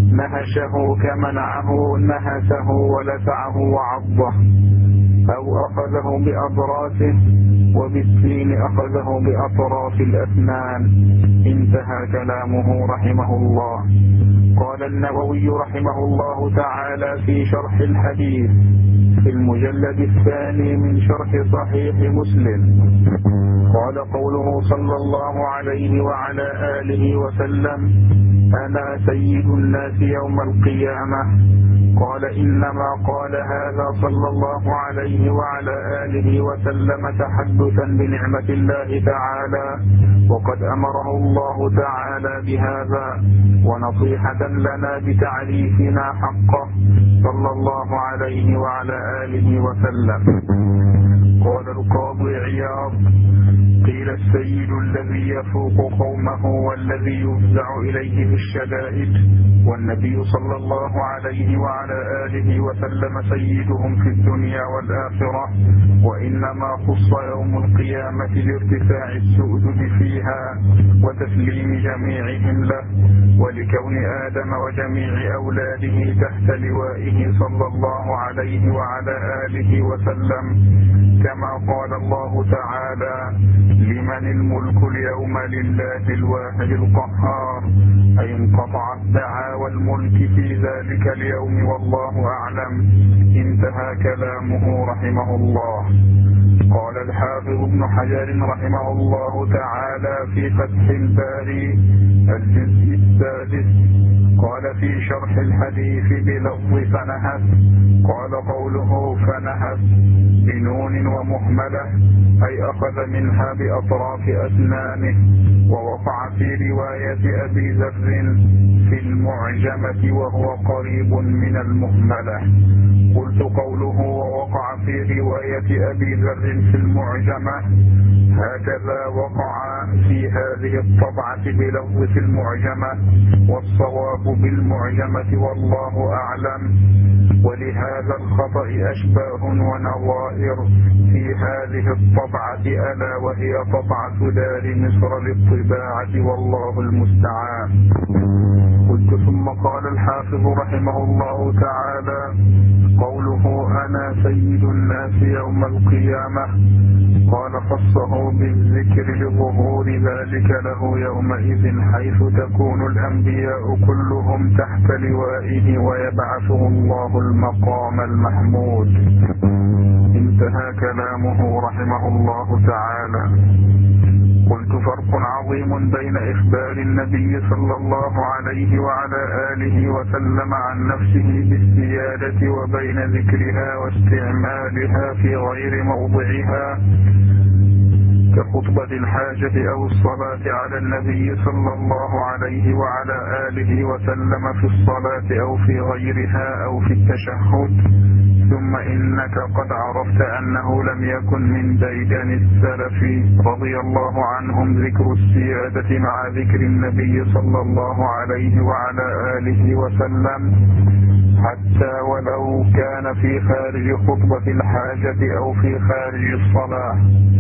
نهشه كمنعه نهسه ولسعه وعضه، أو أخذه بأضراسه، وبالسين أخذه بأطراف الأسنان. انتهى كلامه رحمه الله. قال النووي رحمه الله تعالى في شرح الحديث في المجلد الثاني من شرح صحيح مسلم، قال قوله صلى الله عليه وعلى آله وسلم أنا سيد الناس يوم القيامة، قال إنما قال هذا صلى الله عليه وعلى آله وسلم تحدثا بنعمة الله تعالى، وقد أمره الله تعالى بهذا، ونصيحة لنا بتعريفنا حقه صلى الله عليه وعلى آله وسلم. قال القاضي عياض قيل السيد الذي يفوق قومه والذي يفزع إليه في الشدائد، والنبي صلى الله عليه وعلى آله وسلم سيدهم في الدنيا والآخرة، وإنما خص يوم القيامة لارتفاع السؤدد فيها وتسليم جميعهم له، ولكون آدم وجميع أولاده تحت لوائه صلى الله عليه وعلى آله وسلم، كما قال الله تعالى لمن الملك اليوم لله الواحد القهار، أي انقطعت دعاوى الملك في ذلك اليوم والله أعلم. انتهى كلامه رحمه الله. قال الحافظ ابن حجر رحمه الله تعالى في فتح الباري الجزء السادس، قال في شرح الحديث بلفظ فنهس، قال قوله فنهس بنون ومهملة أي أخذ منها بأطراف أسنانه، ووقع في رواية أبي ذر في المعجمة وهو قريب من المهملة. قلت قوله ووقع في رواية أبي ذر في المعجمة هكذا وقع في هذه الطبعة بلفظ في المعجمة، والصواب بالمعجمة والله أعلم. ولهذا الخطأ أشباه ونظائر في هذه الطبعة ألا وهي طبعة دار مصر للطباعة والله المستعان. قلت ثم قال الحافظ رحمه الله تعالى قوله أنا سيد الناس يوم القيامة، قال خصه بالذكر لظهور ذلك له يومئذ حيث تكون الأنبياء كلهم تحت لوائه ويبعثه الله المقام المحمود. انتهى كلامه رحمه الله تعالى. قلت فرق عظيم بين إخبار النبي صلى الله عليه وعلى آله وسلم عن نفسه بالسيادة وبين ذكرها واستعمالها في غير موضعها كخطبة الحاجة أو الصلاة على النبي صلى الله عليه وعلى آله وسلم في الصلاة أو في غيرها أو في التشهد. ثم إنك قد عرفت أنه لم يكن من ديدن السلف رضي الله عنهم ذكر السيادة مع ذكر النبي صلى الله عليه وعلى آله وسلم، حتى ولو كان في خارج خطبة الحاجة أو في خارج الصلاة.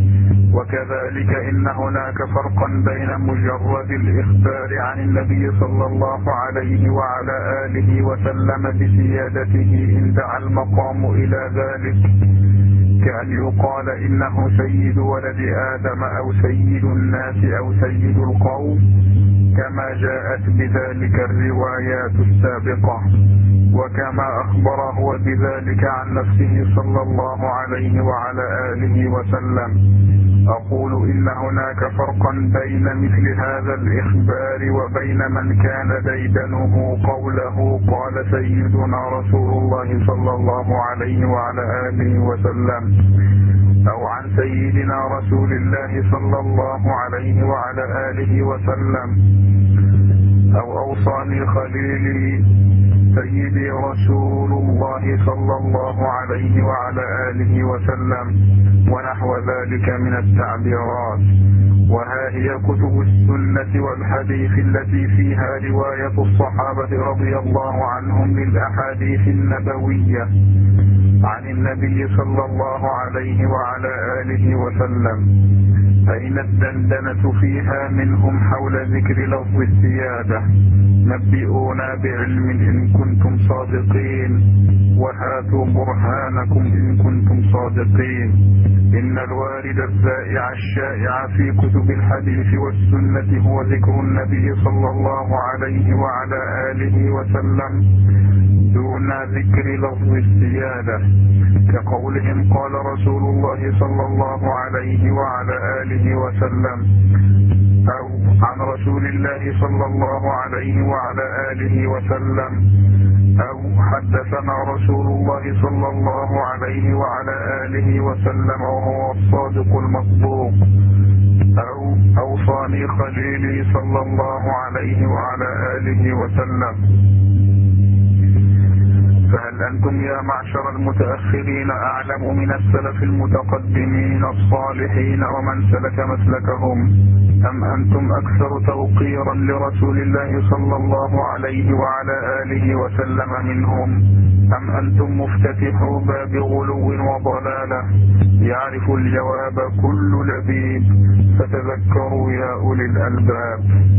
وكذلك إن هناك فرقا بين مجرد الإخبار عن النبي صلى الله عليه وعلى آله وسلم بسيادته إن دعا المقام إلى ذلك، كأن يقال إنه سيد ولد آدم أو سيد الناس أو سيد القوم، كما جاءت بذلك الروايات السابقة، وكما أخبر هو بذلك عن نفسه صلى الله عليه وعلى آله وسلم. أقول إن هناك فرقا بين مثل هذا الإخبار وبين من كان ديدنه قوله قال سيدنا رسول الله صلى الله عليه وعلى آله وسلم، أو عن سيدنا رسول الله صلى الله عليه وعلى آله وسلم، أو أوصاني خليلي سيدي رسول الله صلى الله عليه وعلى آله وسلم، ونحو ذلك من التعبيرات. وها هي كتب السنة والحديث التي فيها رواية الصحابة رضي الله عنهم للأحاديث النبوية عن النبي صلى الله عليه وعلى آله وسلم. أين الدندنة فيها منهم حول ذكر لفظ السيادة؟ نبئونا بعلم إن كنتم صادقين، وهاتوا برهانكم إن كنتم صادقين. إن الوارد الزائع الشائع في كتب الحديث والسنة هو ذكر النبي صلى الله عليه وعلى آله وسلم دون ذكر لفظ السيادة، كقولهم قال رسول الله صلى الله عليه وعلى آله وسلم، أو عن رسول الله صلى الله عليه وعلى آله وسلم، أو حدثنا رسول الله صلى الله عليه وعلى آله وسلم وهو الصادق المصدوق، أو أوصاني خليلي صلى الله عليه وعلى آله وسلم. فهل أنتم يا معشر المتأخرين أعلم من السلف المتقدمين الصالحين ومن سلك مسلكهم، أم أنتم أكثر توقيرا لرسول الله صلى الله عليه وعلى آله وسلم منهم، أم أنتم مفتتحوا باب غلو وضلالة؟ يعرف الجواب كل لبيب، فتذكروا يا أولي الألباب.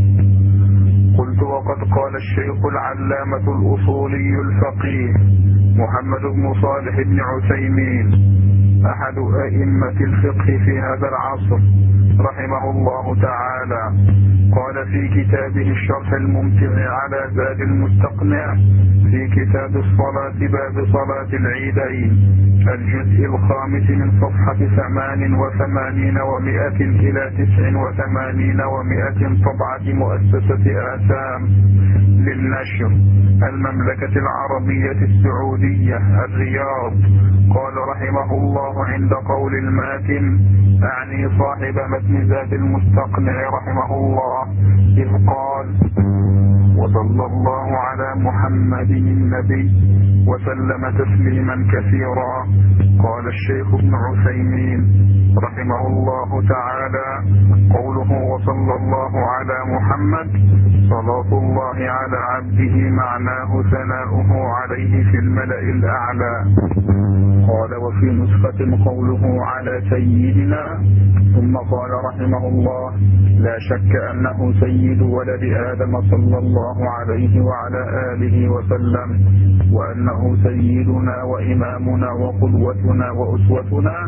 قلت وقد قال الشيخ العلامة الأصولي الفقيه محمد بن صالح بن عثيمين أحد أئمة الفقه في هذا العصر رحمه الله تعالى، قال في كتابه الشرح الممتع على زاد المستقنع في كتاب الصلاة باب صلاة العيدين الجزء الخامس من صفحة ثمان وثمانين ومائة إلى تسع وثمانين ومائة طبعة مؤسسة آسام للنشر المملكة العربية السعودية الرياض. قال رحمه الله عند قول الماتن، أعني صاحب متن زاد المستقنع رحمه الله، إذ قال وصلى الله على محمد النبي وسلم تسليما كثيرا. قال الشيخ ابن عثيمين رحمه الله تعالى قوله وصلى الله على محمد صلاة الله على عبده معناه ثناؤه عليه في الملأ الأعلى. قال وفي نسخة قوله على سيدنا، ثم قال رحمه الله لا شك أنه سيد ولد آدم صلى الله عليه وعلى آله وسلم، وأنه سيدنا وإمامنا وقدوتنا وأسوتنا،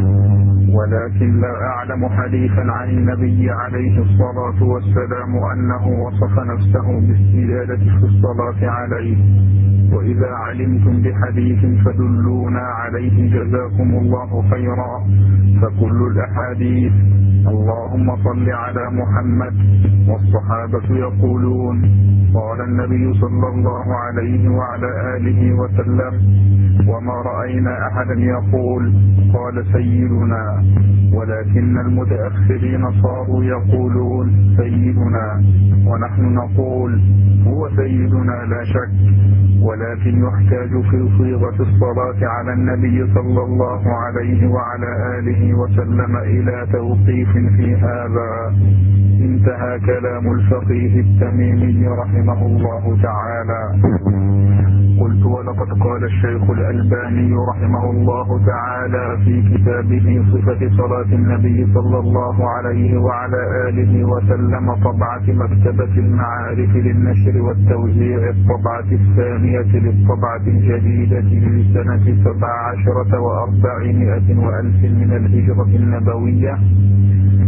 ولكن لا أعلم حديثا عن النبي عليه الصلاة والسلام أنه وصف نفسه بالسيادة في الصلاة عليه. وإذا علمتم بحديث فدلونا عليه جزاكم الله خيرا. فكل الأحاديث اللهم صل على محمد والصحابة يقولون قال النبي صلى الله عليه وعلى آله وسلم، وما رأينا أحدا يقول قال سيدنا، ولكن المتأخرين صاروا يقولون سيدنا، ونحن نقول هو سيدنا لا شك، ولكن يحتاج في صيغة الصلاة على النبي صلى الله عليه وعلى آله وسلم إلى توقيف في هذا. انتهى كلام الفقيه التميمي رحمه الله تعالى. قلت ولقد قال الشيخ الألباني رحمه الله تعالى في كتابه صفة صلاة النبي صلى الله عليه وعلى آله وسلم طبعة مكتبة المعارف للنشر والتوزيع الطبعة الثانية للطبعة الجديدة لسنة سبع عشرة وأربعمائة وألف من الهجرة النبوية.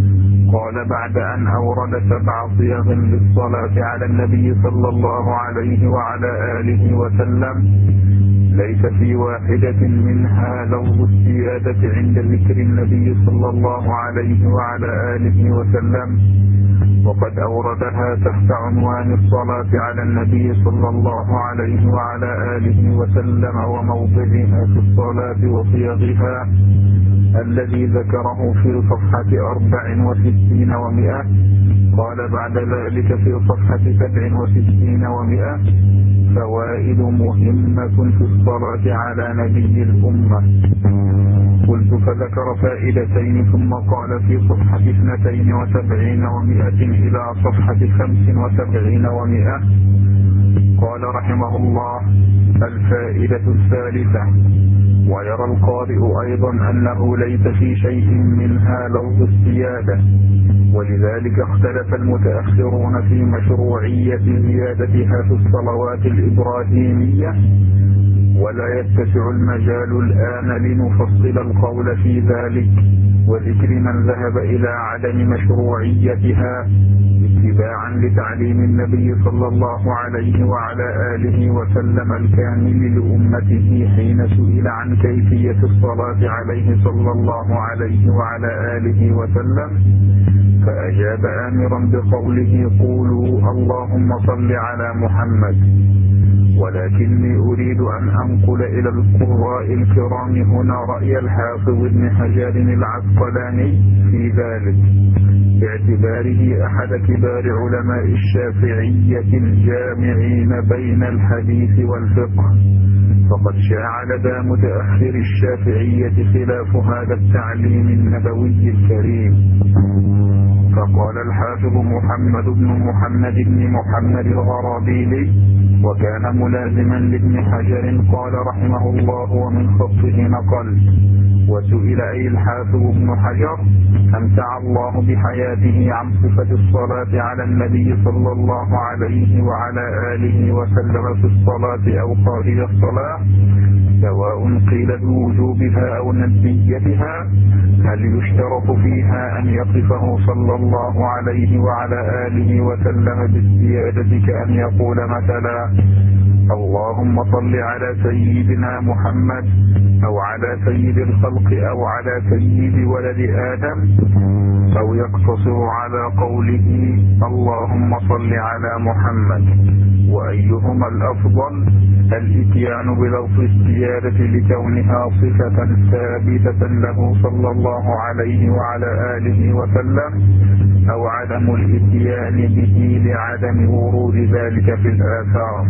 قال بعد أن أورد سبع صيغ للصلاة على النبي صلى الله عليه وعلى آله وسلم ليس في واحدة منها لفظ السيادة عند ذكر النبي صلى الله عليه وعلى آله وسلم، وقد أوردها تحت عنوان الصلاة على النبي صلى الله عليه وعلى آله وسلم وموضعها في الصلاة وصيغها الذي ذكره في صفحة أربع وستين ومئة. قال بعد ذلك في صفحة سبع وستين ومئة: فوائد مهمة في الصلاة على نبي الأمة. قلت فذكر فائدتين ثم قال في صفحة اثنتين وسبعين ومئة إلى صفحة خمس وسبعين ومئة. قال رحمه الله: الفائدة الثالثة: ويرى القارئ أيضا أنه ليس في شيء منها لفظ السيادة، ولذلك اختلف المتأخرون في مشروعية زيادتها في الصلوات الإبراهيمية، ولا يتسع المجال الآن لنفصل القول في ذلك وذكر من ذهب إلى عدم مشروعيتها اتباعا لتعليم النبي صلى الله عليه وعلى آله وسلم الكامل لأمته حين سئل عن كيفية الصلاة عليه صلى الله عليه وعلى آله وسلم، فأجاب آمرا بقوله: قولوا اللهم صل على محمد. ولكني أريد أن أنقل إلى القراء الكرام هنا رأي الحافظ ابن حجر العسقلاني في ذلك، باعتباره أحد كبار علماء الشافعية الجامعين بين الحديث والفقه، فقد شاع لدى متأخر الشافعية خلاف هذا التعليم النبوي الكريم. فقال الحافظ محمد بن محمد بن محمد الغرابيلي، وكان ملازما لابن حجر، قال رحمه الله ومن خطه نقل: وسئل أي الحافظ ابن حجر أمتع الله بحياته عن صفة الصلاة على النبي صلى الله عليه وعلى آله وسلم في الصلاة أو خارج الصلاة، سواء قيل بوجوبها أو نديتها، هل يشترط فيها أن يقفه صلى الله عليه وعلى آله وسلم بالزيادة كأن يقول مثلا: اللهم صل على سيدنا محمد، أو على سيد الخلق، أو على سيد ولد آدم، أو يقتصر على قوله اللهم صل على محمد؟ وأيهما الأفضل؟ الإتيان بلفظ الزيادة لكونها صفة ثابتة له صلى الله عليه وعلى آله وسلم، أو عدم الإتيان به لعدم ورود ذلك في الآثار؟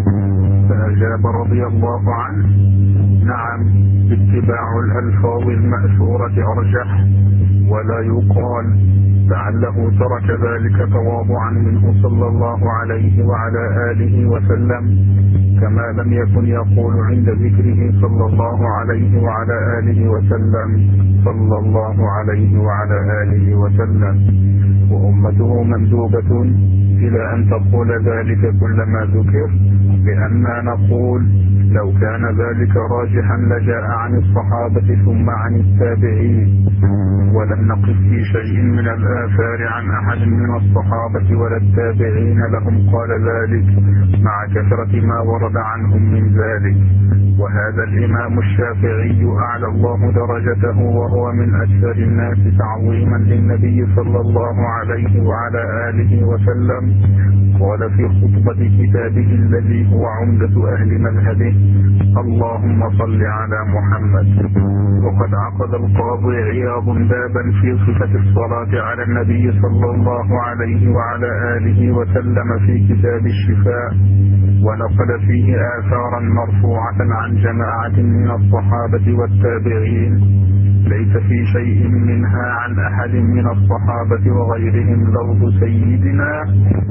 فأجاب رضي الله عنه: نعم، اتباع الألفاظ المأثورة أرجح، ولا يقال لعله ترك ذلك تواضعا منه صلى الله عليه وعلى آله وسلم، كما لم يكن يقول عند ذكره صلى الله عليه وعلى آله وسلم صلى الله عليه وعلى آله وسلم، وأمته مندوبة إلى أن تقول ذلك كلما ذكر، لأننا نقول لو كان ذلك راجحا لجاء عن الصحابة ثم عن التابعين، ولم نقف في شيء من الآثار عن أحد من الصحابة ولا التابعين لهم قال ذلك، مع كثرة ما ورد عنهم من ذلك. وهذا الإمام الشافعي أعلى الله درجته، وهو من أكثر الناس تعظيما للنبي صلى الله عليه وعلى آله وسلم، قال في خطبة كتابه الذي هو عمدة أهل مذهبه: اللهم صل على محمد. وقد عقد القاضي عياض بابا في صفة الصلاة على النبي صلى الله عليه وعلى آله وسلم في كتاب الشفاء، ونقل فيه آثارا مرفوعة عن جماعة من الصحابة والتابعين، ليس في شيء منها عن أحد من الصحابة وغيرهم لفظ سيدنا.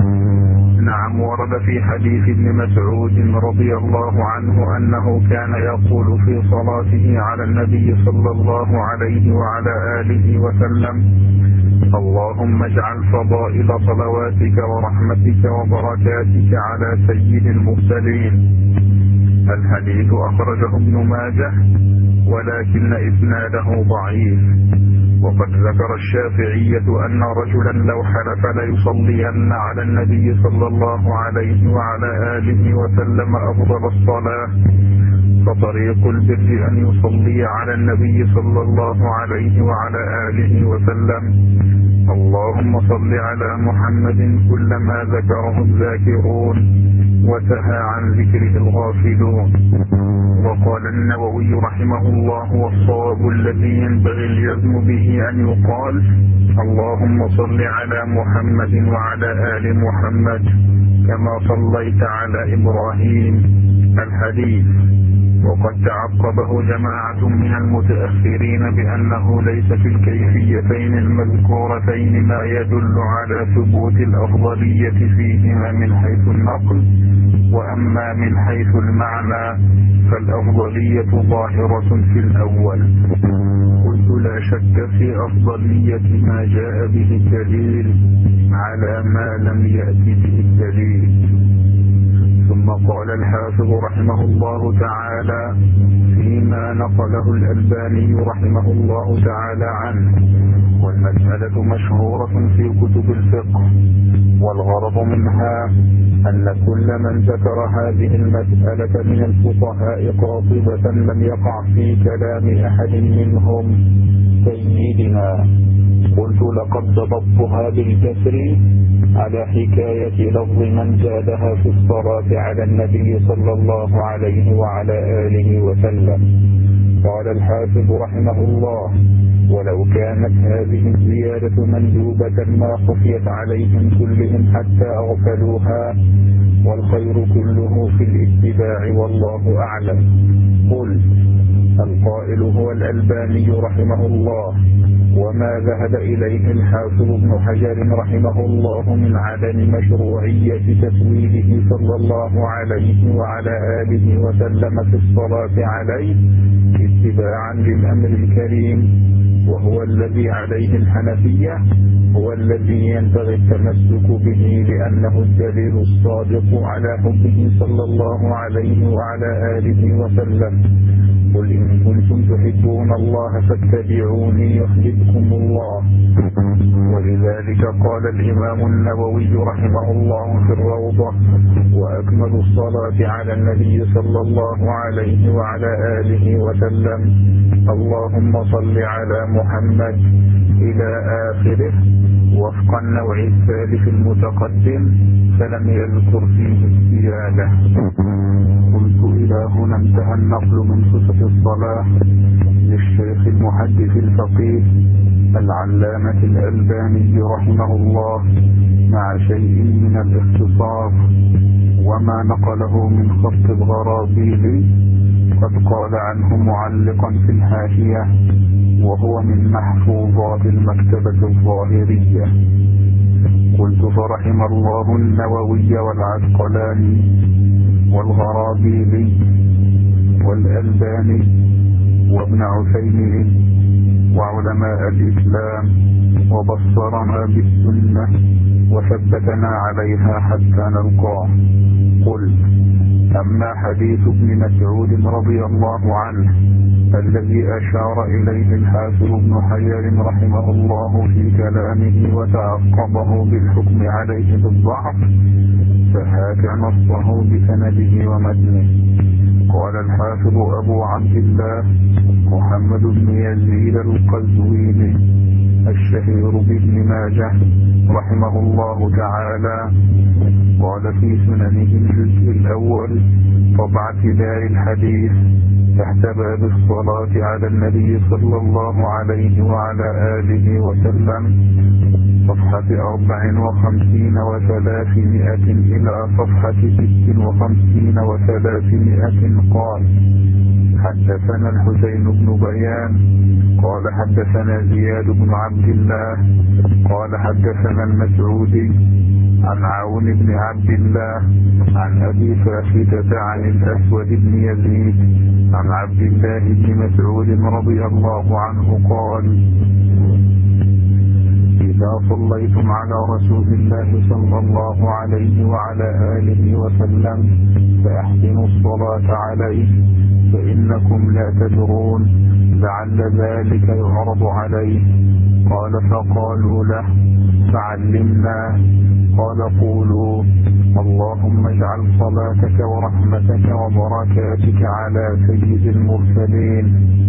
نعم، ورد في حديث ابن مسعود رضي الله عنه أنه كان يقول في صلاته على النبي صلى الله عليه وعلى آله وسلم: اللهم اجعل فضائل صلواتك ورحمتك وبركاتك على سيد المرسلين. الحديث أخرجه ابن ماجه، ولكن إسناده ضعيف، وقد ذكر الشافعية أن رجلا لو حلف ليصلين على النبي صلى الله عليه وعلى آله وسلم أفضل الصلاة، فطريق البر أن يصلي على النبي صلى الله عليه وعلى آله وسلم: اللهم صل على محمد كلما ذكره الذاكرون وسهى عن ذكره الغافلون. وقال النووي رحمه الله: والصواب الذي ينبغي الجزم به أن يقال: اللهم صل على محمد وعلى آل محمد كما صليت على إبراهيم. الحديث. وقد تعقبه جماعة من المتأخرين بأنه ليس في الكيفيتين المذكورتين ما يدل على ثبوت الأفضلية فيهما من حيث النقل، وأما من حيث المعنى فالأفضلية ظاهرة في الأول. قلت: لا شك في أفضلية ما جاء به الدليل على ما لم يأتي به الدليل. ثم قال الحافظ رحمه الله تعالى فيما نقله الألباني رحمه الله تعالى عنه: والمسألة مشهورة في كتب الفقه، والغرض منها أن كل من ذكر هذه المسألة من الفقهاء قاطبة لم يقع في كلام أحد منهم سيدنا. قلت: لقد ضبطتها بالكسر على حكاية لفظ من زادها في الصلاة على النبي صلى الله عليه وعلى آله وسلم. قال الحافظ رحمه الله: ولو كانت هذه الزيادة مندوبة ما خفيت عليهم كلهم حتى أغفلوها، والخير كله في الاتباع والله أعلم. قل: القائل هو الألباني رحمه الله، وما ذهب إليه الحافظ ابن حجر رحمه الله من عدم مشروعية تسويده صلى الله عليه وعلى آله وسلم في الصلاة عليه اتباعا للأمر الكريم، وهو الذي عليه الحنفية، هو الذي ينبغي التمسك به لأنه الدليل الصادق على حبه صلى الله عليه وعلى آله وسلم. قل إن كنتم تحبون الله فاتبعوني يحببكم الله. ولذلك قال الإمام النووي رحمه الله في الروضة: وأكمل الصلاة على النبي صلى الله عليه وعلى آله وسلم اللهم صل على محمد إلى آخره، وفق النوع الثالث المتقدم، فلم يذكر فيه الزيادة. قلت: إلى هنا انتهى النقل من صفة الصلاة للشيخ المحدث الفقيه العلامة الألباني رحمه الله، مع شيء من الاختصار. وما نقله من خط الغرابيل قد قال عنه معلقا في الحاشية، وهو من محفوظات المكتبة الظاهرية. قلت: فرحم الله النووي والعسقلاني والغرابيلي والألباني وابن عثيمين وعلماء الإسلام، وبصرنا بالسنة وثبتنا عليها حتى نلقاه. قل: أما حديث ابن مسعود رضي الله عنه الذي أشار إليه الحافظ ابن حجر رحمه الله في كلامه وتعقبه بالحكم عليه بالضعف، فهاك نصه بسنده ومتنه. قال الحافظ أبو عبد الله محمد بن يزيد القزويني الشهير بابن ماجه رحمه الله تعالى، قال في سننه الجزء الأول طبعة دار الحديث تحت باب الصلاة على النبي صلى الله عليه وعلى آله وسلم، صفحة أربع وخمسين وثلاثمائة إلى صفحة ست وخمسين وثلاثمائة، قال: حدثنا الحسين بن بيان قال حدثنا زياد بن عبد الله قال حدثنا المسعودي عن عون بن عبد الله عن أبي فاخدة عن الأسود بن يزيد عن عبد الله بن مسعود رضي الله عنه قال: إذا صليتم على رسول الله صلى الله عليه وعلى آله وسلم فأحسنوا الصلاة عليه، فإنكم لا تدرون لعل ذلك يعرض عليه. قال فقالوا له فعلمنا. قال قولوا اللهم اجعل صلاتك ورحمتك وبركاتك على سيد المرسلين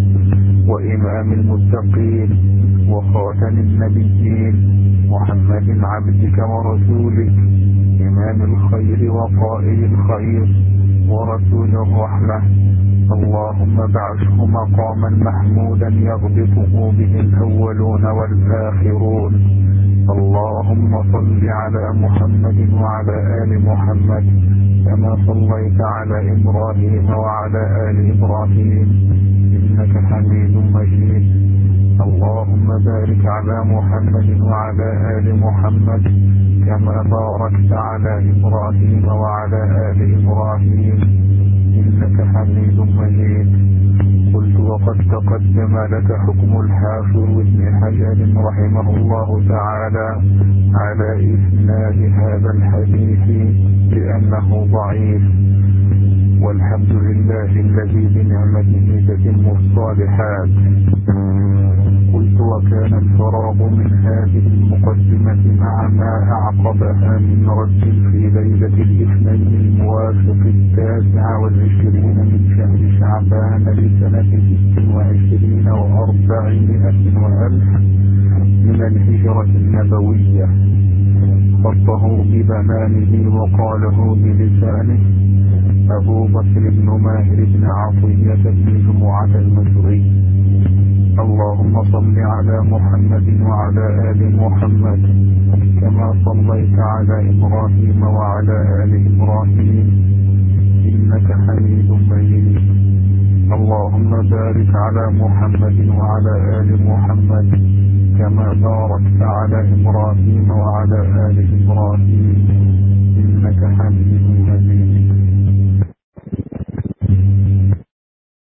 وإمام المتقين وخاتم النبيين محمد عبدك ورسولك إمام الخير وقائد الخير ورسول الرحمة. اللهم بعثه مقاما محمودا يغبطه به الأولون والآخرون. اللهم صل على محمد وعلى آل محمد كما صليت على إبراهيم وعلى آل إبراهيم إنك حميد مجيد. اللهم بارك على محمد وعلى آل محمد كما باركت على إبراهيم وعلى آل إبراهيم إنك حميد مجيد. قلت وقد تقدم لك حكم الحافظ ابن حجر رحمه الله تعالى على إسناد هذا الحديث بأنه ضعيف، والحمد لله الذي بنعمته تتم الصالحات. قلت وكان الفراغ من هذه المقدمة مع ما أعقبها من رد في ليلة الاثنين الموافق التاسع والعشرين من شهر شعبان لسنة ست وعشرين وأربعمائة وألف من الهجرة النبوية، خطه ببنانه وقاله بلسانه أبو بكر بن ماهر بن عطية بن جمعة المصري. اللهم صل على محمد وعلى آل محمد كما صليت على إبراهيم وعلى آل إبراهيم إنك حميد مجيد. اللهم بارك على محمد وعلى آل محمد كما باركت على إبراهيم وعلى آل